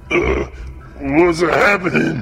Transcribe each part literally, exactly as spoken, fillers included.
Uh, what's happening?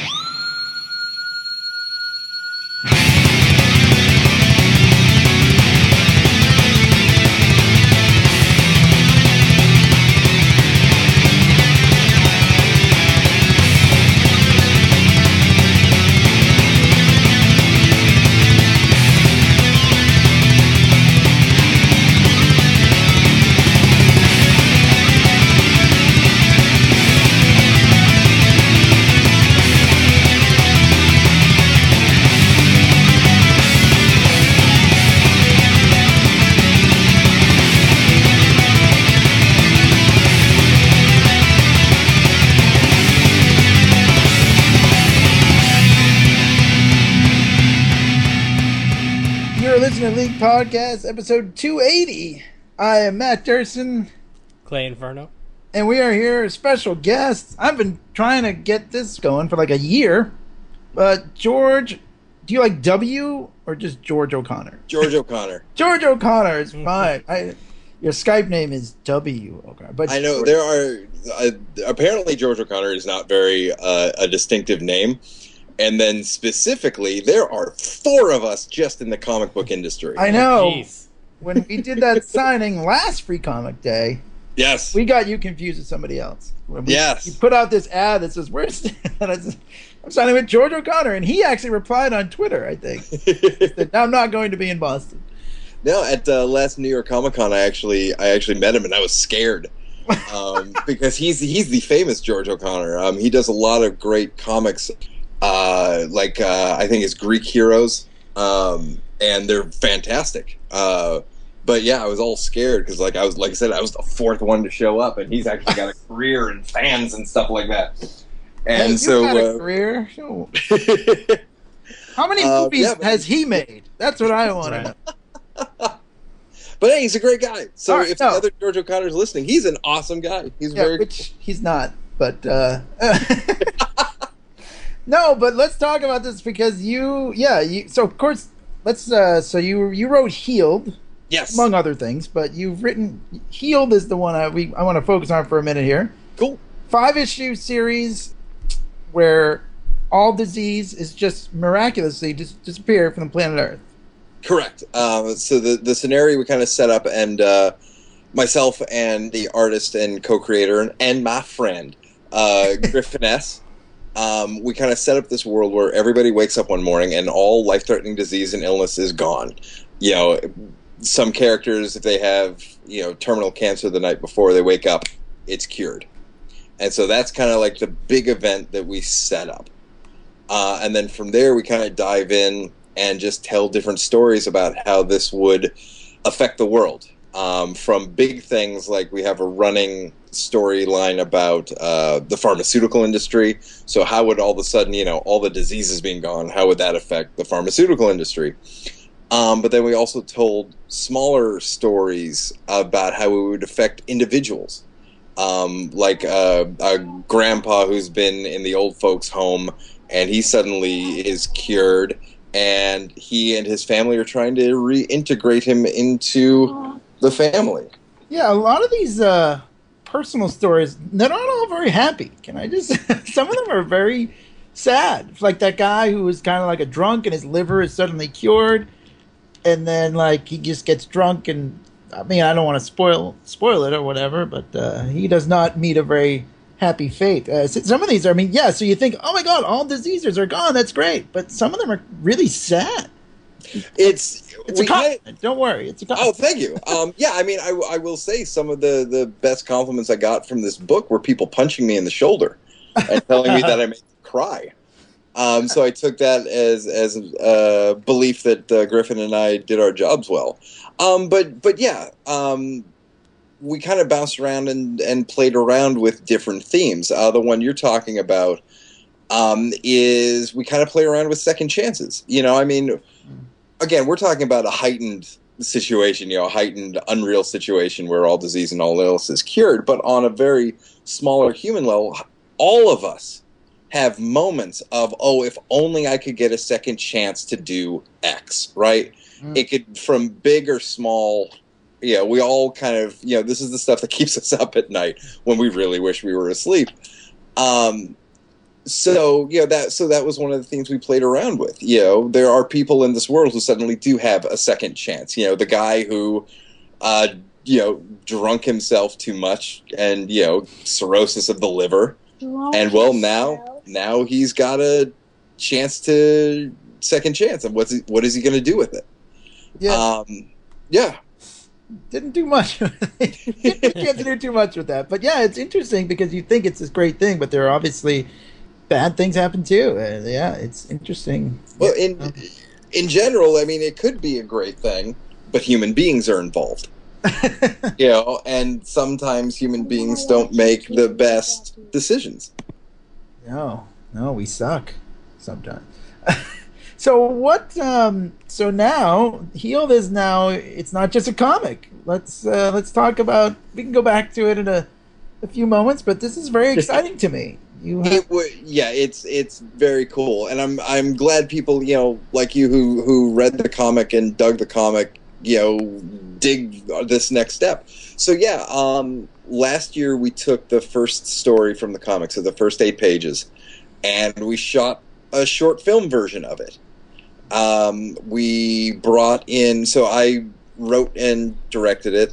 Listener League Podcast, episode two eighty. I am Matt Durson. Clay Inferno. And we are here as special guests. I've been trying to get this going for like a year. But George, do you like W or just George O'Connor? George O'Connor. George O'Connor is fine. I, your Skype name is W O'Connor. But I know George, there are, uh, apparently George O'Connor is not very uh, a distinctive name. And then specifically, there are four of us just in the comic book industry. I know. Oh, when we did that signing last Free Comic Day, yes, we got you confused with somebody else. When we, yes. You put out this ad that says, "Where's and I said, I'm signing with George O'Connor," and he actually replied on Twitter, I think. He said, "I'm not going to be in Boston." No, at uh, last New York Comic Con, I actually I actually met him, and I was scared um, because he's he's the famous George O'Connor. Um, he does a lot of great comics. Uh, like uh, I think it's Greek Heroes, um, and they're fantastic. Uh, but yeah, I was all scared because, like I was, like I said, I was the fourth one to show up, and he's actually got a career and fans and stuff like that. And hey, so, got a uh, career. Sure. How many uh, movies yeah, has he made? That's what I want to know. But hey, he's a great guy. So right, if no. the other George O'Connor's listening, he's an awesome guy. He's Yeah, very which he's not, but. Uh, No, but let's talk about this because you, yeah, you. So of course, let's. Uh, so you you wrote Healed, yes, among other things, but you've written Healed is the one I we I want to focus on for a minute here. Cool. Five issue series where all disease is just miraculously just disappeared from the planet Earth. Correct. Um, so the the scenario we kind of set up, and uh, myself and the artist and co-creator and, and my friend uh, Griffin S. Um, we kind of set up this world where everybody wakes up one morning and all life-threatening disease and illness is gone. You know, some characters, if they have, you know, terminal cancer the night before they wake up, it's cured. And so that's kind of like the big event that we set up. Uh, and then from there, we kind of dive in and just tell different stories about how this would affect the world. Um, from big things like we have a running storyline about uh, the pharmaceutical industry. So how would all of a sudden, you know, all the diseases being gone, how would that affect the pharmaceutical industry? Um, but then we also told smaller stories about how it would affect individuals. Um, like uh, a grandpa who's been in the old folks' home and he suddenly is cured and he and his family are trying to reintegrate him into the family. Yeah, a lot of these uh, personal stories, they're not all very happy. Can I just... Some of them are very sad. Like that guy who was kind of like a drunk and his liver is suddenly cured. And then, like, he just gets drunk and... I mean, I don't want to spoil spoil it or whatever, but uh, he does not meet a very happy fate. Uh, some of these are, I mean, yeah, so you think, oh my God, all diseases are gone, that's great. But some of them are really sad. It's it's a compliment. Don't worry, it's a compliment. Oh, thank you. Um, yeah, I mean, I, I will say some of the, the best compliments I got from this book were people punching me in the shoulder and telling me that I made them cry. Um, so I took that as as a belief that uh, Griffin and I did our jobs well. Um, but but yeah, um, we kind of bounced around and, and played around with different themes. Uh, the one you're talking about um, is we kind of play around with second chances. You know, I mean, again, we're talking about a heightened situation, you know, a heightened, unreal situation where all disease and all illness is cured. But on a very smaller human level, all of us have moments of, oh, if only I could get a second chance to do X, right? Mm. It could, from big or small, you know, we all kind of, you know, this is the stuff that keeps us up at night when we really wish we were asleep. Um, so you know that so that was one of the things we played around with. You know, there are people in this world who suddenly do have a second chance. You know, the guy who, uh, you know, drunk himself too much and you know cirrhosis of the liver, and well now now he's got a chance to second chance, and what's he, what is he going to do with it? Yeah. Um, yeah. Didn't do much. You can't do too much with that. But yeah, it's interesting because you think it's this great thing, but there are obviously bad things happen too. Uh, yeah, it's interesting. Well, yeah. in in general, I mean, it could be a great thing, but human beings are involved. You know, and sometimes human beings don't make the best decisions. No, no, we suck sometimes. So what? Um, so now, Healed is now. It's not just a comic. Let's uh, let's talk about. We can go back to it in a, a few moments, but this is very exciting to me. You have, It w- yeah, it's it's very cool, and I'm I'm glad people you know like you who who read the comic and dug the comic you know dig this next step. So yeah, um, last year we took the first story from the comic, so the first eight pages, and we shot a short film version of it. Um, we brought in, so I wrote and directed it.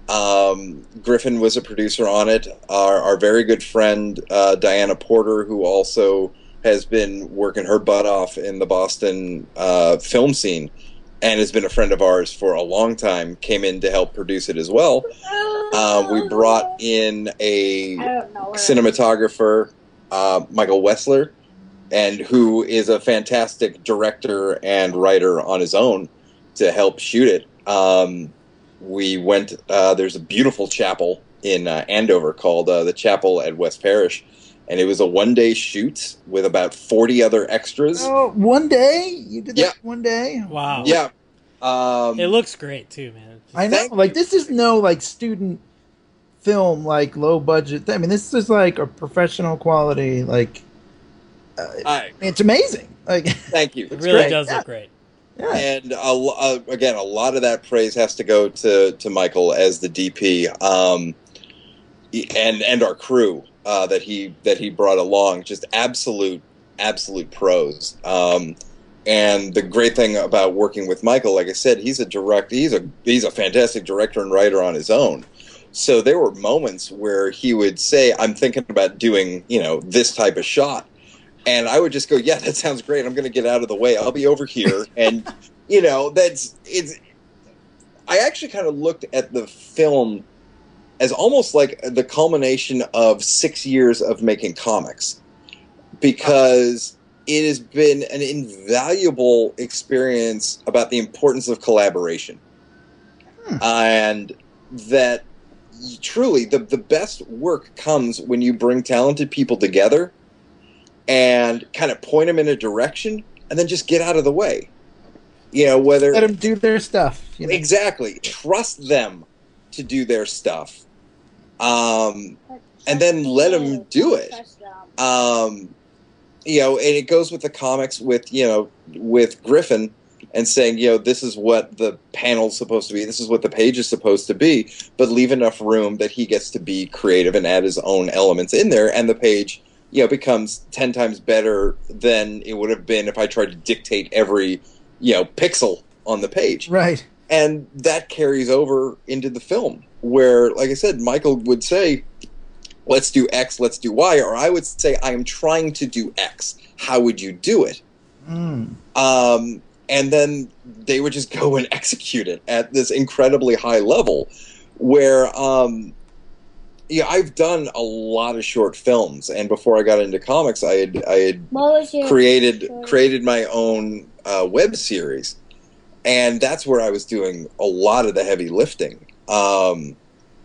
Um, Griffin was a producer on it. Our, our very good friend uh, Diana Porter, who also has been working her butt off in the Boston uh, film scene and has been a friend of ours for a long time, came in to help produce it as well. Uh, we brought in a cinematographer, uh, Michael Wessler, and who is a fantastic director and writer on his own to help shoot it. Um, we went, uh, there's a beautiful chapel in uh, Andover called uh, the Chapel at West Parish, and it was a one-day shoot with about forty other extras. oh, one day you did that Yeah. one day. Wow. Yeah. Um, It looks great too, man. I know. Thank Like this is no like student film, like low budget. I mean, this is like a professional quality. Like uh, I, it's amazing. Like thank you. It really great. does Yeah. look great. yeah. And a, lo- uh, again, a lot of that praise has to go to, to Michael as the D P, um, and and our crew uh, that he that he brought along. Just absolute absolute pros. Um, and the great thing about working with Michael, like I said, he's a direct he's a he's a fantastic director and writer on his own. So there were moments where he would say, "I'm thinking about doing you know this type of shot." And I would just go, yeah, that sounds great. I'm going to get out of the way. I'll be over here. And, you know, that's, it's, I actually kind of looked at the film as almost like the culmination of six years of making comics, because it has been an invaluable experience about the importance of collaboration. Hmm. And that truly the, the best work comes when you bring talented people together and kind of point them in a direction, and then just get out of the way. You know, whether Let them do their stuff. You know? Exactly, trust them to do their stuff, um, and then let them do it. Um, you know, and it goes with the comics with you know with Griffin and saying you know this is what the panel's supposed to be, this is what the page is supposed to be, but leave enough room that he gets to be creative and add his own elements in there, and the page you know, becomes ten times better than it would have been if I tried to dictate every, you know, pixel on the page. Right. And that carries over into the film, where, like I said, Michael would say, let's do X, let's do Y, or I would say, I am trying to do X. How would you do it? Mm. Um, and then they would just go and execute it at this incredibly high level, where... Um, Yeah, I've done a lot of short films, and before I got into comics, I had I had created story? created my own uh, web series, and that's where I was doing a lot of the heavy lifting. Um,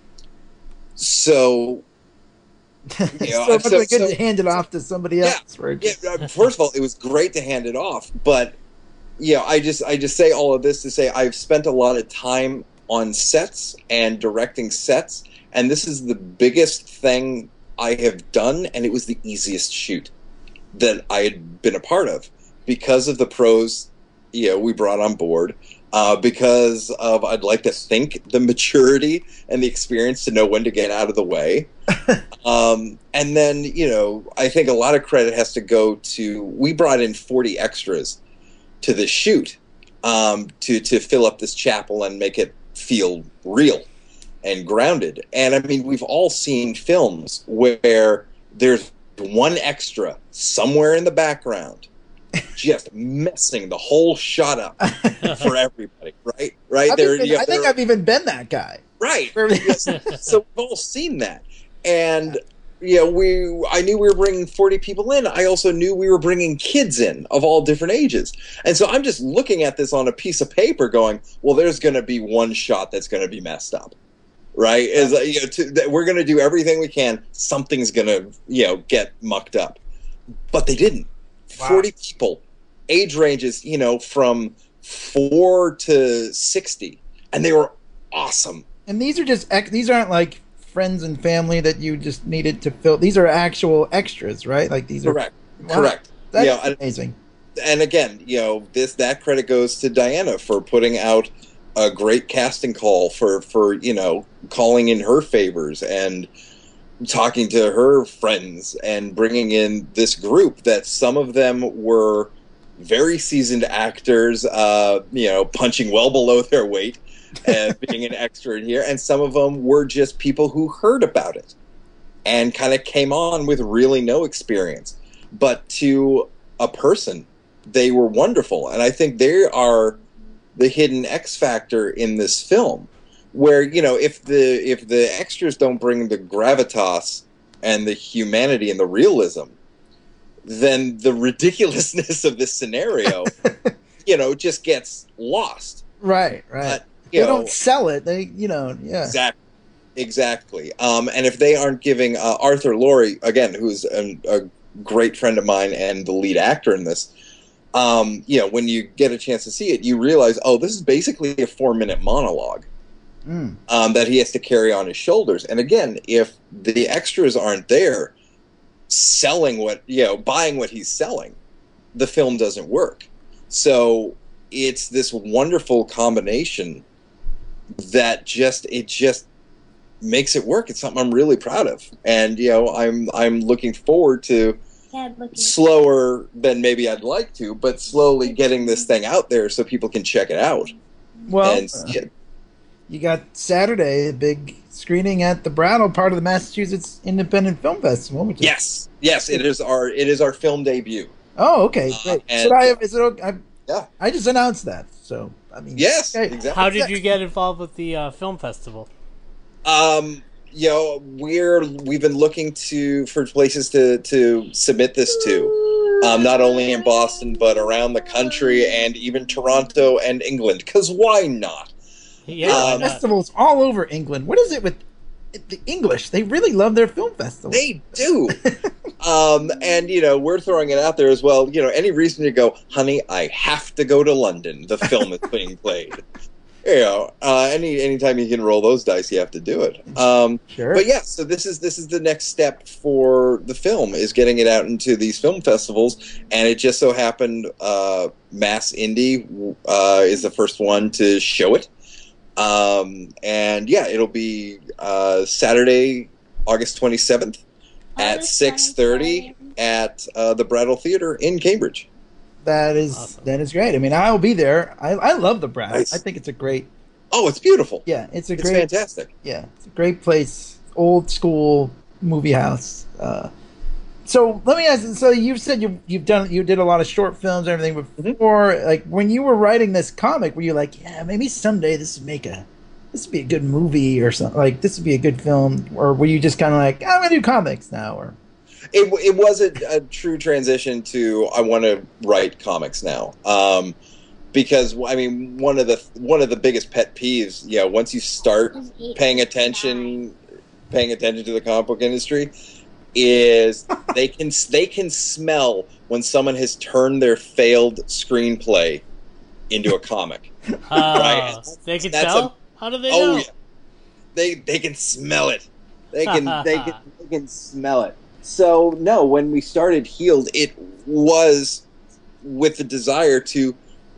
so, you know, so much so, like good so, to hand it off to somebody yeah, else. Right? Yeah, first of all, it was great to hand it off, but you know, I just I just say all of this to say I've spent a lot of time on sets and directing sets. And this is the biggest thing I have done, and it was the easiest shoot that I had been a part of because of the pros, you know, we brought on board, uh, because of, I'd like to think, the maturity and the experience to know when to get out of the way. um, and then, you know, I think a lot of credit has to go to, we brought in forty extras to the shoot um, to, to fill up this chapel and make it feel real and grounded. And I mean, we've all seen films where there's one extra somewhere in the background just messing the whole shot up for everybody, right? Right? I've There, even- you know, I think there- I've even been that guy. Right. Yes. So we've all seen that. And, you know, we, I knew we were bringing forty people in. I also knew we were bringing kids in of all different ages. And so I'm just looking at this on a piece of paper going, well, there's going to be one shot that's going to be messed up. Right? Is, you know, to, that we're going to do everything we can. Something's going to, you know, get mucked up. But they didn't. Wow. forty people, age ranges, you know, from four to sixty. And they were awesome. And these are just ex- these aren't like friends and family that you just needed to fill. These are actual extras, right? Like these are Correct. Wow. Correct. That's Yeah, and- amazing. and again, you know, this that credit goes to Diana for putting out a great casting call for for you know calling in her favors and talking to her friends and bringing in this group that some of them were very seasoned actors, uh, you know, punching well below their weight and being an extra in here, and some of them were just people who heard about it and kind of came on with really no experience, but to a person they were wonderful. And I think they are the hidden X factor in this film, where, you know, if the if the extras don't bring the gravitas and the humanity and the realism, then the ridiculousness of this scenario, you know, just gets lost. Right, right. But, They you know, don't sell it. They, you know, yeah. exactly. Exactly. Um, and if they aren't giving uh, Arthur Laurie, again, who's a, a great friend of mine and the lead actor in this, um, you know, when you get a chance to see it, you realize, oh, this is basically a four-minute monologue Mm. um, that he has to carry on his shoulders. And again, if the extras aren't there selling what, you know, buying what he's selling, the film doesn't work. So it's this wonderful combination that just, it just makes it work. It's something I'm really proud of. And, you know, I'm, I'm looking forward to slower than maybe I'd like to, but slowly getting this thing out there so people can check it out Well, and see it. you got Saturday, a big screening at the Brattle, part of the Massachusetts Independent Film Festival. Which is, Yes, yes, it is our it is our film debut. Oh, okay. Uh, Great. and- Should I have? Is it? Okay? I, Yeah. I just announced that, so I mean. Yes, okay. exactly. How did you get involved with the uh, film festival? Um, you know, we're we've been looking to for places to to submit this to, um, not only in Boston but around the country and even Toronto and England. Because why not? Yeah, Um, why not? Festivals all over England. What is it with the English? They really love their film festivals. They do. um, and, you know, we're throwing it out there as well. You know, any reason to go, honey, I have to go to London. The film is being played. You know, uh, any anytime you can roll those dice, you have to do it. Um, Sure. but yeah, so this is this is the next step for the film, is getting it out into these film festivals. And it just so happened uh, Mass Indie uh, is the first one to show it. Um, and yeah, it'll be uh, Saturday, August twenty-seventh at August six thirty twenty-seventh. at uh, the Brattle Theater in Cambridge. That is Awesome. that is great. I mean, I'll be there. I I love the Brattle. Nice. I think it's a great. Oh, it's beautiful. Yeah, it's a It's great. fantastic. Yeah, it's a great place. Old school movie house. Uh, so let me ask. So you've said you you've done you did a lot of short films and everything before. Like when you were writing this comic, were you like, yeah, maybe someday this would make a this would be a good movie or something? Like this would be a good film, or were you just kind of like, I'm gonna do comics now? Or It, it was a, a true transition to I want to write comics now, um, because I mean one of the one of the biggest pet peeves, you know, once you start paying attention, paying attention to the comic book industry, is they can they can smell when someone has turned their failed screenplay into a comic. Uh, Right. They can That's tell? a- How do they Oh know? yeah, they they can smell it. They can they can they can smell it. So no, when we started Healed, it was with the desire to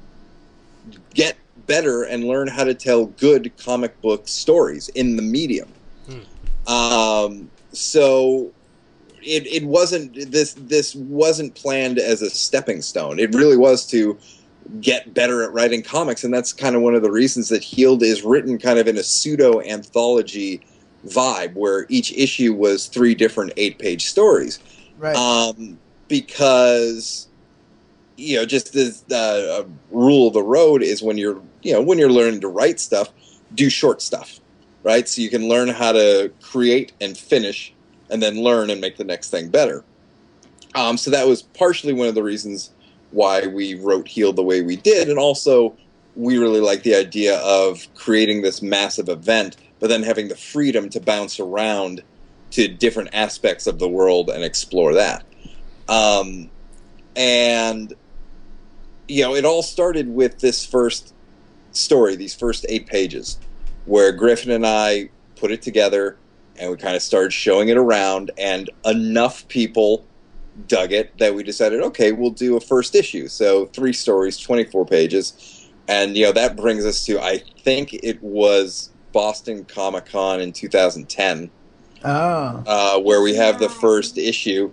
get better and learn how to tell good comic book stories in the medium. Um, so it it wasn't this this wasn't planned as a stepping stone. It really was to get better at writing comics, and that's kind of one of the reasons that Healed is written kind of in a pseudo anthology vibe, where each issue was three different eight-page stories. Right. Um, because, you know, just the uh, rule of the road is when you're, you know, when you're learning to write stuff, do short stuff, right? So you can learn how to create and finish, and then learn and make the next thing better. Um, so that was partially one of the reasons why we wrote Healed the way we did, and also we really like the idea of creating this massive event, but then having the freedom to bounce around to different aspects of the world and explore that. Um, and, you know, it all started with this first story, these first eight pages, where Griffin and I put it together, and we kind of started showing it around, and enough people dug it that we decided, okay, we'll do a first issue. So three stories, twenty-four pages. And, you know, that brings us to, I think it was Boston Comic Con in two thousand ten, Oh. uh, where we have the first issue,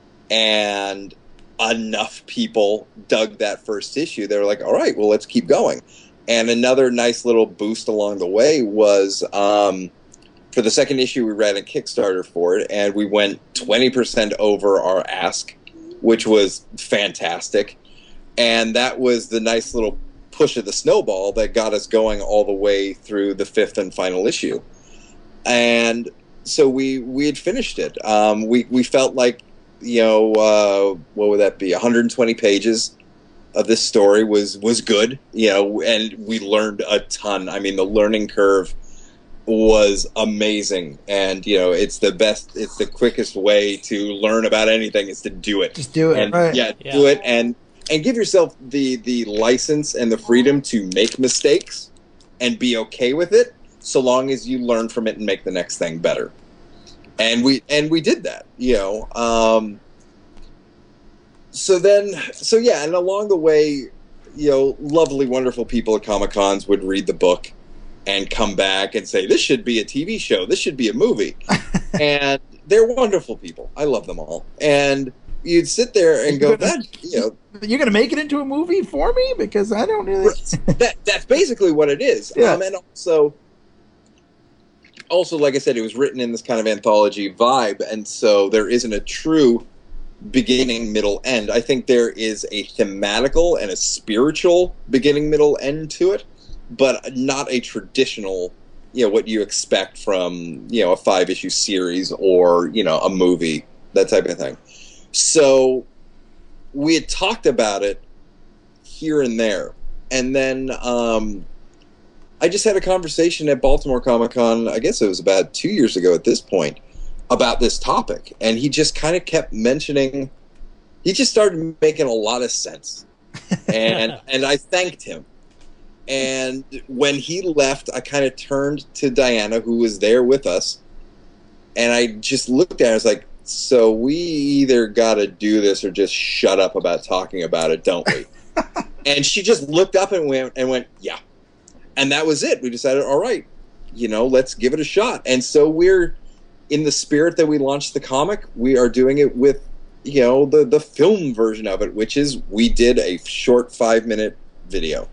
and enough people dug that first issue. They were like, all right, well, let's keep going. And another nice little boost along the way was, um, for the second issue, we ran a Kickstarter for it, and we went twenty percent over our ask, which was fantastic. And that was the nice little push of the snowball that got us going all the way through the fifth and final issue. And so we we had finished it. Um, we, we felt like, you know, uh, what would that be, one hundred twenty pages of this story was, was good, you know, and we learned a ton. I mean, the learning curve was amazing, and you know, it's the best, it's the quickest way to learn about anything is to do it. Just do it, and right. yeah, Yeah. do it, and and give yourself the the license and the freedom to make mistakes and be okay with it, so long as you learn from it and make the next thing better. And we and we did that, you know. Um, so then, so yeah, and along the way, you know, lovely, wonderful people at Comic Cons would read the book and come back and say, this should be a T V show, this should be a movie. And they're wonderful people. I love them all. And you'd sit there and go, that, you know, You're going to make it into a movie for me? Because I don't really... that that's basically what it is. Yeah. Um, and also, also, like I said, it was written in this kind of anthology vibe, and so there isn't a true beginning, middle, end. I think there is a thematical and a spiritual beginning, middle, end to it, but not a traditional, you know, what you expect from, you know, a five-issue series or, you know, a movie, that type of thing. So we had talked about it here and there, and then um, I just had a conversation at Baltimore Comic Con, I guess it was about two years ago at this point, about this topic, and he just kind of kept mentioning, he just started making a lot of sense, and and I thanked him. And when he left, I kind of turned to Diana, who was there with us, and I just looked at her. I was like, so we either got to do this or just shut up about talking about it, don't we? And she just looked up and went, and went, yeah. And that was it. We decided, all right, you know, let's give it a shot. And so we're, in the spirit that we launched the comic, we are doing it with, you know, the, the film version of it, which is we did a short five-minute video.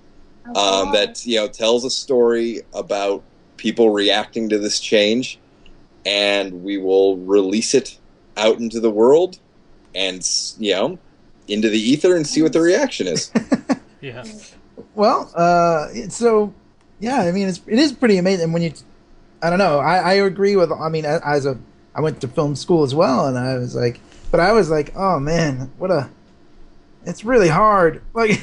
Um, that, you know, tells a story about people reacting to this change, and we will release it out into the world and, you know, into the ether and see what the reaction is. Yeah. Well, uh, so, yeah, I mean, it's, it is pretty amazing when you, I don't know, I, I agree with, I mean, as a, I went to film school as well, and I was like, but I was like, oh man, what a, it's really hard. Like,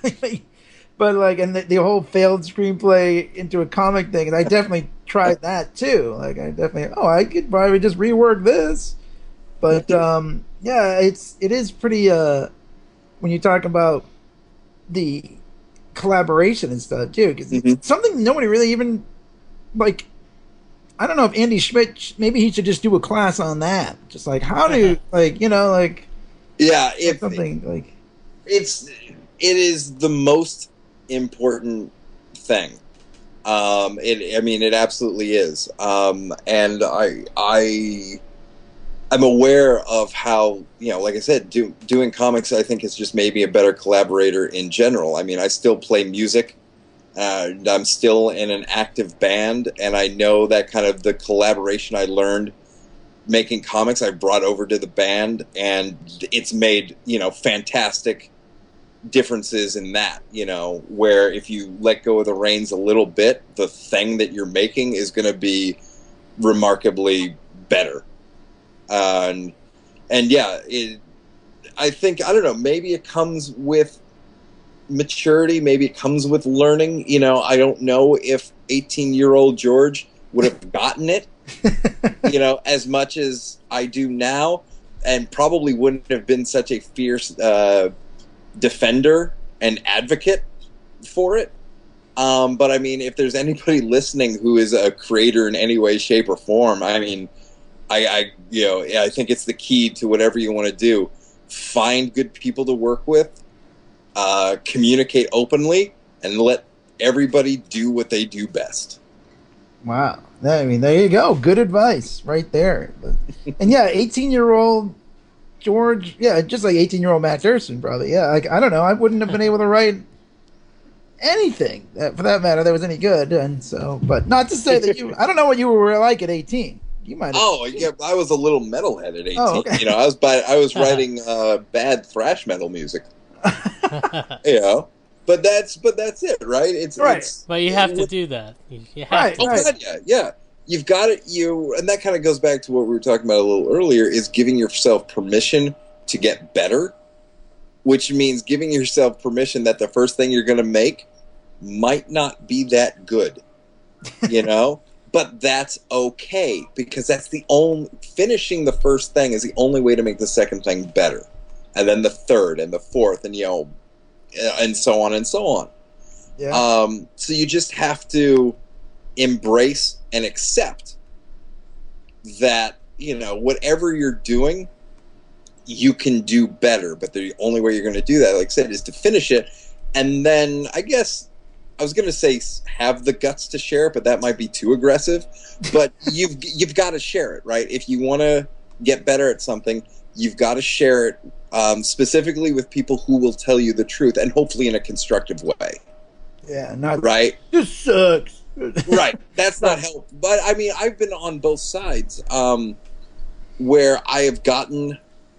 but like, and the, the whole failed screenplay into a comic thing, and I definitely tried that too. Like, I definitely, oh, I could probably just rework this. But um, yeah, it's it is pretty. Uh, when you talk about the collaboration and stuff too, because Mm-hmm. it's something nobody really even like. I don't know if Andy Schmidt, maybe he should just do a class on that. Just like how do like you know like Yeah, if something like it's it is the most important thing Um, it, I mean, it absolutely is. Um, and I, I, I'm aware of how, you know, like I said, do, doing comics, I think, is just made me a better collaborator in general. I mean, I still play music. Uh, I'm still in an active band, and I know that kind of the collaboration I learned making comics, I brought over to the band, and it's made, you know, fantastic differences in that, you know, where if you let go of the reins a little bit, the thing that you're making is going to be remarkably better. Uh, and, and yeah, it, I think, I don't know, maybe it comes with maturity, maybe it comes with learning. You know, I don't know if eighteen-year-old George would have gotten it, you know, as much as I do now, and probably wouldn't have been such a fierce uh, defender and advocate for it. Um, but I mean, if there's anybody listening who is a creator in any way, shape, or form, I mean, I, I you know, I think it's the key to whatever you want to do. Find good people to work with, uh, communicate openly, and let everybody do what they do best. Wow. I mean, there you go. Good advice right there. And yeah, eighteen-year-old George, yeah, just like eighteen-year-old Matt Durson, probably. Yeah, like, I don't know. I wouldn't have been able to write anything, that, for that matter, that was any good. And so, but not to say that you, I don't know what you were like at eighteen. You might have. Oh, yeah, I was a little metalhead at eighteen. Oh, okay. You know, I was by, I was writing uh, bad thrash metal music. You know, but that's but that's it, right? It's Right. It's, But you have to do that. You, you have Right, to. Oh, right. God, yeah, yeah. You've got it. You and that kind of goes back to what we were talking about a little earlier. Is giving yourself permission to get better, which means giving yourself permission that the first thing you're going to make might not be that good. You know. But that's okay, because that's the only, finishing the first thing is the only way to make the second thing better. And then the third and the fourth, and, you know, and so on and so on. Yeah. Um, so you just have to embrace and accept that, you know, whatever you're doing, you can do better. But the only way you're going to do that, like I said, is to finish it. And then, I guess, I was going to say have the guts to share it, but that might be too aggressive. But you've you've got to share it, right? If you want to get better at something, you've got to share it, um, specifically with people who will tell you the truth, and hopefully in a constructive way. Yeah, not Right? This sucks. Right. That's not help. But I mean, I've been on both sides, um, where I have gotten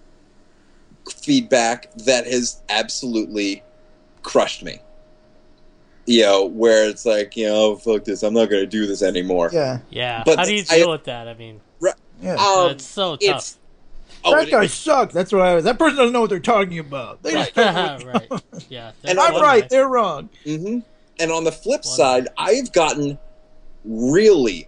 feedback that has absolutely crushed me. You know, where it's like, you know, fuck this, I'm not going to do this anymore. Yeah. Yeah. But How do you I- deal with that? I mean, Yeah. Um, it's so tough. it's- oh, that it- guy sucks. That's what I was. That person doesn't know what they're talking about. They just don't know. right. Yeah. And that's I'm one right. way. They're wrong. hmm And on the flip One side, I've gotten really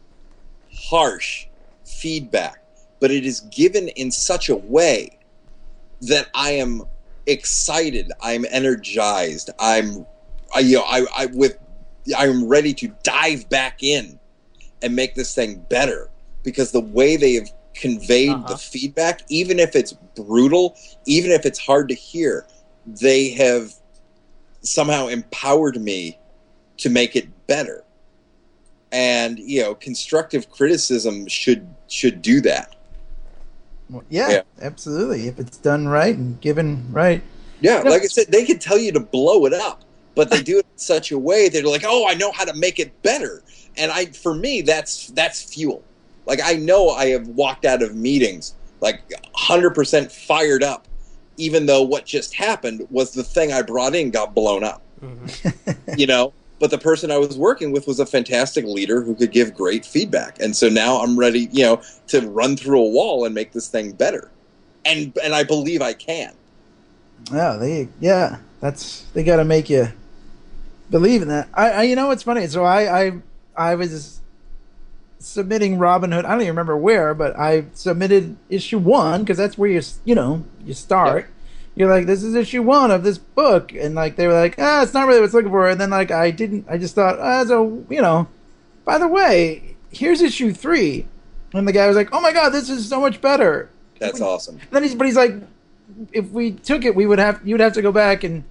harsh feedback, but it is given in such a way that I am excited, I'm energized, I'm, I, you know, I, I with, I'm ready to dive back in and make this thing better, because the way they have conveyed Uh-huh. the feedback, even if it's brutal, even if it's hard to hear, they have somehow empowered me to make it better. And, you know, constructive criticism should should do that. Well, yeah, Yeah. absolutely. If it's done right and given right. Yeah, Yeah. like I said, they can tell you to blow it up, but they do it in such a way that they're like, "Oh, I know how to make it better." And I, for me, that's that's fuel. Like, I know I have walked out of meetings like one hundred percent fired up, even though what just happened was the thing I brought in got blown up. Mhm. You know, but the person I was working with was a fantastic leader who could give great feedback, and so now I'm ready, you know, to run through a wall and make this thing better, and and I believe I can. Yeah, they yeah, that's they got to make you believe in that. I, I you know what's funny? So I I I was submitting Robin Hood. I don't even remember where, but I submitted issue one because that's where you s- you know you start. You're like, this is issue one of this book, and like they were like, ah, it's not really what it's looking for. And then like I didn't, I just thought, ah, so you know, by the way, here's issue three, and the guy was like, oh my god, this is so much better. That's awesome. Then he's, but he's like, if we took it, we would have, you would have to go back and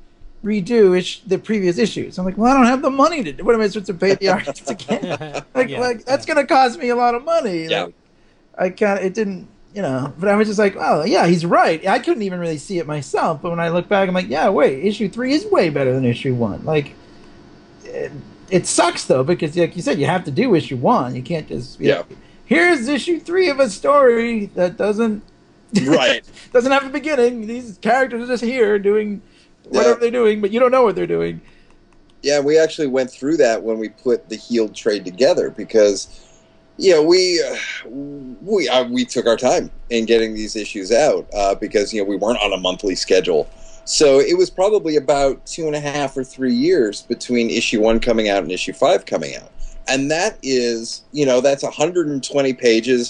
redo ish, the previous issues. I'm like, well, I don't have the money to do. What am I supposed to pay the artist again? Like, Yeah, like that's yeah. going to cost me a lot of money. Yeah. Like, I can't. It didn't. You know. But I was just like, oh yeah, he's right. I couldn't even really see it myself. But when I look back, I'm like, yeah, wait, issue three is way better than issue one. Like, it, it sucks though because, like you said, you have to do issue one. You can't just. Yeah. Here's issue three of a story that doesn't. Right. Doesn't have a beginning. These characters are just here doing whatever Yeah. they're doing, but you don't know what they're doing. Yeah, we actually went through that when we put the Healed trade together because, you know, we uh, we uh, we took our time in getting these issues out uh, because you know we weren't on a monthly schedule, so it was probably about two and a half or three years between issue one coming out and issue five coming out, and that is, you know, that's one hundred twenty pages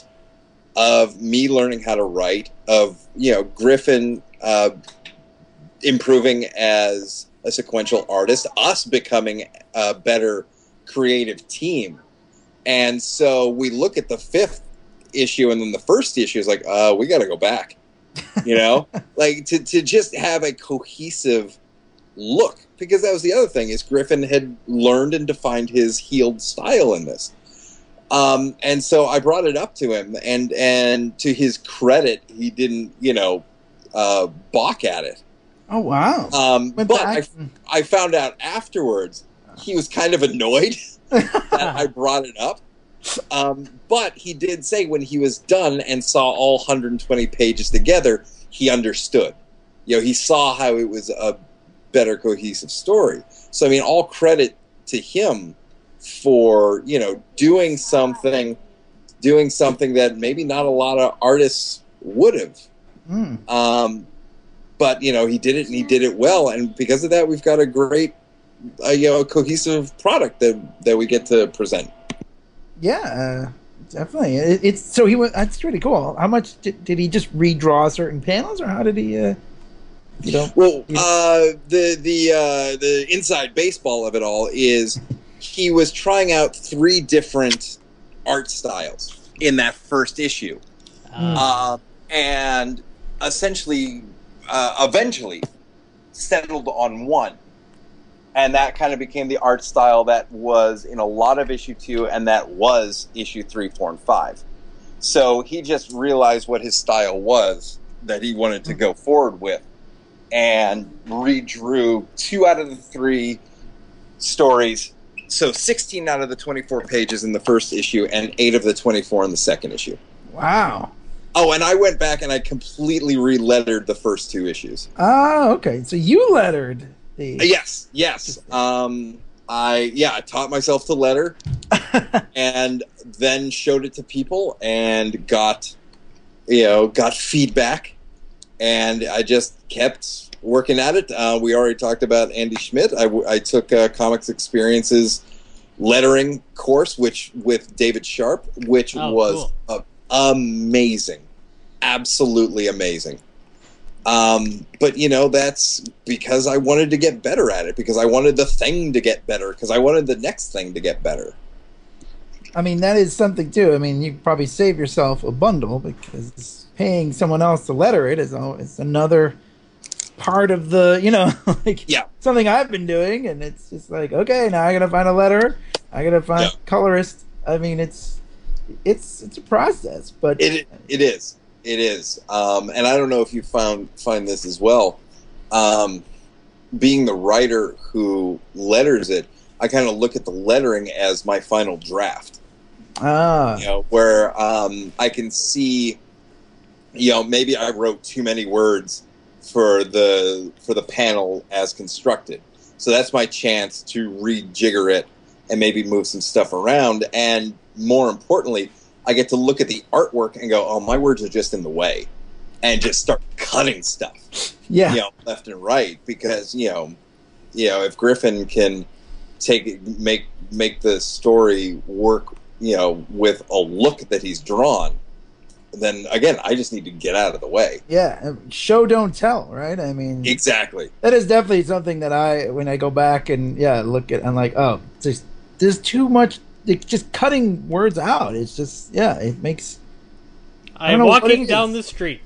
of me learning how to write, of, you know, Griffin uh, improving as a sequential artist, us becoming a better creative team. And so we look at the fifth issue and then the first issue is like, uh, we got to go back, you know, like to, to just have a cohesive look, because that was the other thing is Griffin had learned and defined his Healed style in this. Um, and so I brought it up to him, and, and to his credit, he didn't, you know, uh, balk at it. Oh wow! Um, Went but I, back. I found out afterwards he was kind of annoyed that I brought it up. Um, but he did say when he was done and saw all one hundred twenty pages together, he understood. You know, he saw how it was a better cohesive story. So, I mean, all credit to him for, you know, doing something, doing something that maybe not a lot of artists would have. Mm. Um, but, you know, he did it and he did it well. And because of that, we've got a great, uh, you know, cohesive product that, that we get to present. Yeah, uh, definitely. It, it's so he went. That's pretty cool. How much did, did he just redraw certain panels, or how did he? Uh, you know. Well, uh, the the uh, the inside baseball of it all is he was trying out three different art styles in that first issue, Uh, uh, and essentially, uh, eventually, settled on one, and that kind of became the art style that was in a lot of issue two, and that was issue three, four, and five. So he just realized what his style was that he wanted to go forward with, and redrew two out of the three stories. So sixteen out of the twenty-four pages in the first issue, and eight of the twenty-four in the second issue. Wow. Oh, and I went back and I completely re-lettered the first two issues. Oh, okay. So you lettered the. Uh, Yes, yes. Um, I yeah, I taught myself to letter, and then showed it to people, and got, you know, got feedback, and I just kept working at it. Uh, we already talked about Andy Schmidt. I, w- I took uh, Comics Experiences lettering course, which with David Sharp, which Oh, was cool. uh, amazing, absolutely amazing. Um, but you know, that's because I wanted to get better at it, because I wanted the thing to get better, because I wanted the next thing to get better. I mean, that is something too. I mean, you could probably save yourself a bundle because paying someone else to letter it is oh, it's another part of the, you know, like Yeah. something I've been doing, and it's just like, okay, now I gotta find a letterer, I gotta find Yeah. a colorist. I mean, it's it's it's a process, but It it is, it is, um, and I don't know if you found find this as well. Um, being the writer who letters it, I kind of look at the lettering as my final draft. ah, You know, where um, I can see, you know, maybe I wrote too many words for the for the panel as constructed. So that's my chance to rejigger it and maybe move some stuff around. And more importantly, I get to look at the artwork and go, oh, my words are just in the way, and just start cutting stuff, yeah, you know, left and right. Because, you know, you know, if Griffin can take make make the story work, you know, with a look that he's drawn, then again, I just need to get out of the way. yeah. Show don't tell, right? I mean, Exactly. that is definitely something that I, when I go back and yeah, look at, I'm like, oh, there's there's too much. It's just cutting words out. It's just yeah, it makes. I don't I'm know what walking it down is. the street.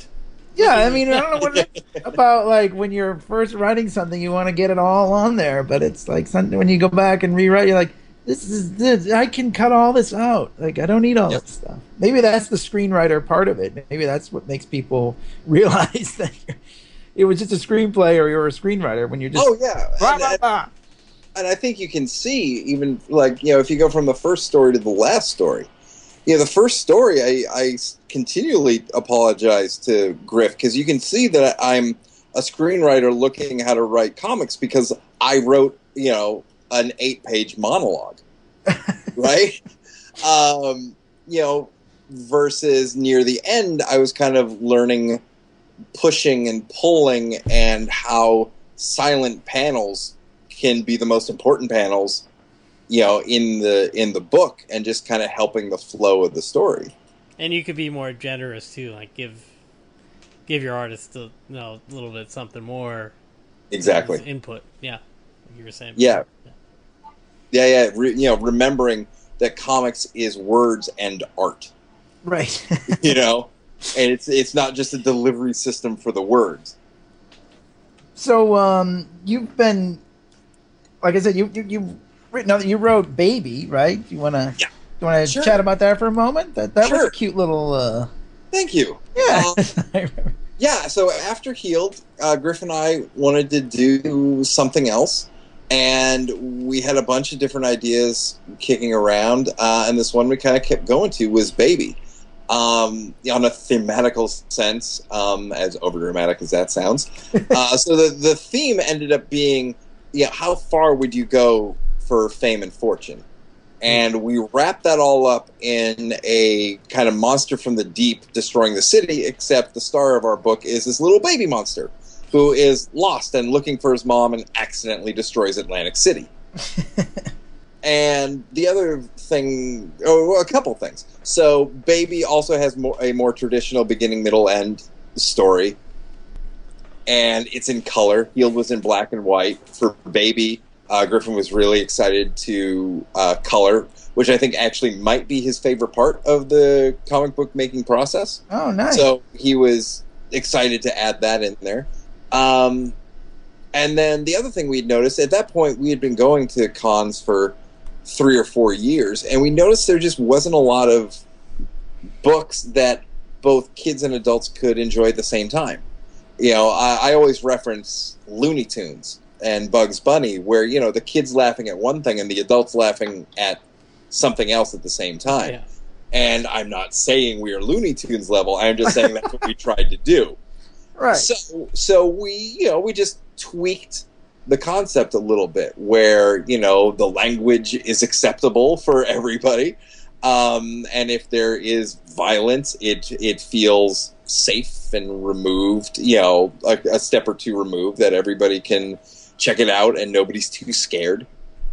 Yeah, I mean, I don't know what it's about. Like when you're first writing something, you want to get it all on there, but it's like something when you go back and rewrite, you're like, "This is this. I can cut all this out. Like I don't need all Yep. that stuff." Maybe that's the screenwriter part of it. Maybe that's what makes people realize that you're, it was just a screenplay or you're a screenwriter when you're just Oh yeah, blah, and, blah, and- blah. and I think you can see even like you know if you go from the first story to the last story, you know the first story I, I continually apologize to Griff because you can see that I'm a screenwriter looking how to write comics because I wrote you know an eight page monologue, right? Um, you know, versus near the end I was kind of learning, pushing and pulling, and how silent panels can be the most important panels, you know, in the in the book, and just kind of helping the flow of the story. And you could be more generous too, like give give your artist a you know, a little bit something more Exactly. as input. Yeah, like you were saying. Yeah. Yeah, yeah. Re, you know, remembering that comics is words and art. Right. You know, and it's it's not just a delivery system for the words. So um, you've been, like I said, you you you've written. You wrote Baby, right? You wanna Yeah. you wanna Sure. chat about that for a moment? That that was Sure. a cute little. Uh, Thank you. yeah. Um, I remember. Yeah, so after Healed, uh, Griff and I wanted to do something else, and we had a bunch of different ideas kicking around, uh, and this one we kind of kept going to was Baby. Um, on a thematical sense, um, as overdramatic as that sounds. Uh, so the, the theme ended up being, yeah, how far would you go for fame and fortune? And we wrapped that all up in a kind of monster from the deep destroying the city, except the star of our book is this little baby monster who is lost and looking for his mom and accidentally destroys Atlantic City. And the other thing, oh, well, a couple things. So Baby also has more, a more traditional beginning, middle, end story. And it's in color. Healed was in black and white. For Baby, Uh, Griffin was really excited to uh, color, which I think actually might be his favorite part of the comic book making process. Oh, nice. So he was excited to add that in there. Um, and then the other thing we'd noticed, at that point we had been going to cons for three or four years, and we noticed there just wasn't a lot of books that both kids and adults could enjoy at the same time. You know, I, I always reference Looney Tunes and Bugs Bunny, where, you know, the kid's laughing at one thing and the adult's laughing at something else at the same time. Yeah. And I'm not saying we are Looney Tunes level, I'm just saying that's what we tried to do. right. So, so we, you know, we just tweaked the concept a little bit where, you know, the language is acceptable for everybody. Um, and if there is violence, it, it feels safe and removed, you know, a, a step or two removed, that everybody can check it out and nobody's too scared.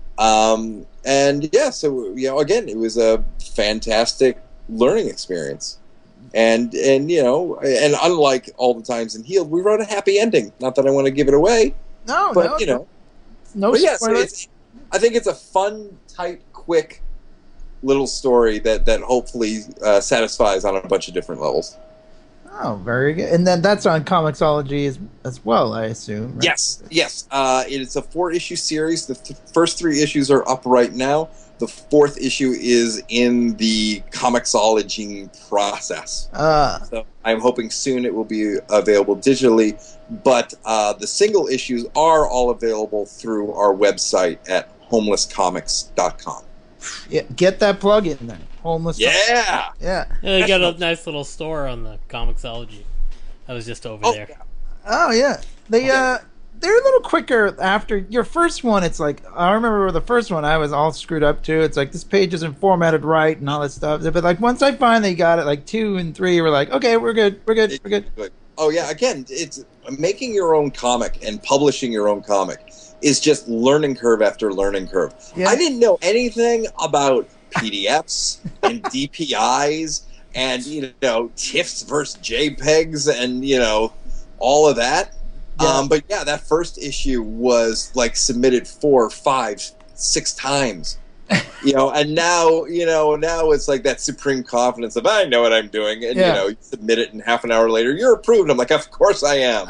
Um, and yeah, so, you know, again, it was a fantastic learning experience. And, and, you know, and unlike all the times in Healed, we wrote a happy ending. Not that I want to give it away, no, but, no, you know, no but yeah, so spoilers. it's, I think it's a fun, tight, quick little story that, that hopefully uh, satisfies on a bunch of different levels. Oh, very good. And then that's on Comixology as, as well, I assume. Right? Yes, yes. Uh, it's a four-issue series. The th- first three issues are up right now. The fourth issue is in the Comixology process. Uh, So I'm hoping soon it will be available digitally. But uh, the single issues are all available through our website at homeless comics dot com. yeah, get that plug in then. Homeless. Yeah! Yeah. Yeah, they got a nice little store on the Comixology. I was just over Oh, there. yeah. Oh yeah. They uh they're a little quicker after your first one. It's like I remember the first one I was all screwed up too. It's like this page isn't formatted right and all that stuff. But like once I finally got it, like two and three were like, okay, we're good, we're good, we're good. Oh yeah, again, it's making your own comic and publishing your own comic is just learning curve after learning curve. Yeah. I didn't know anything about P D Fs and D P Is and, you know, TIFFs versus JPEGs and, you know, all of that. Yeah. Um, but yeah, that first issue was like submitted four, five, six times You know, and now, you know, now it's like that supreme confidence of, I know what I'm doing. And, Yeah. you know, you submit it and half an hour later, you're approved. I'm like, of course I am.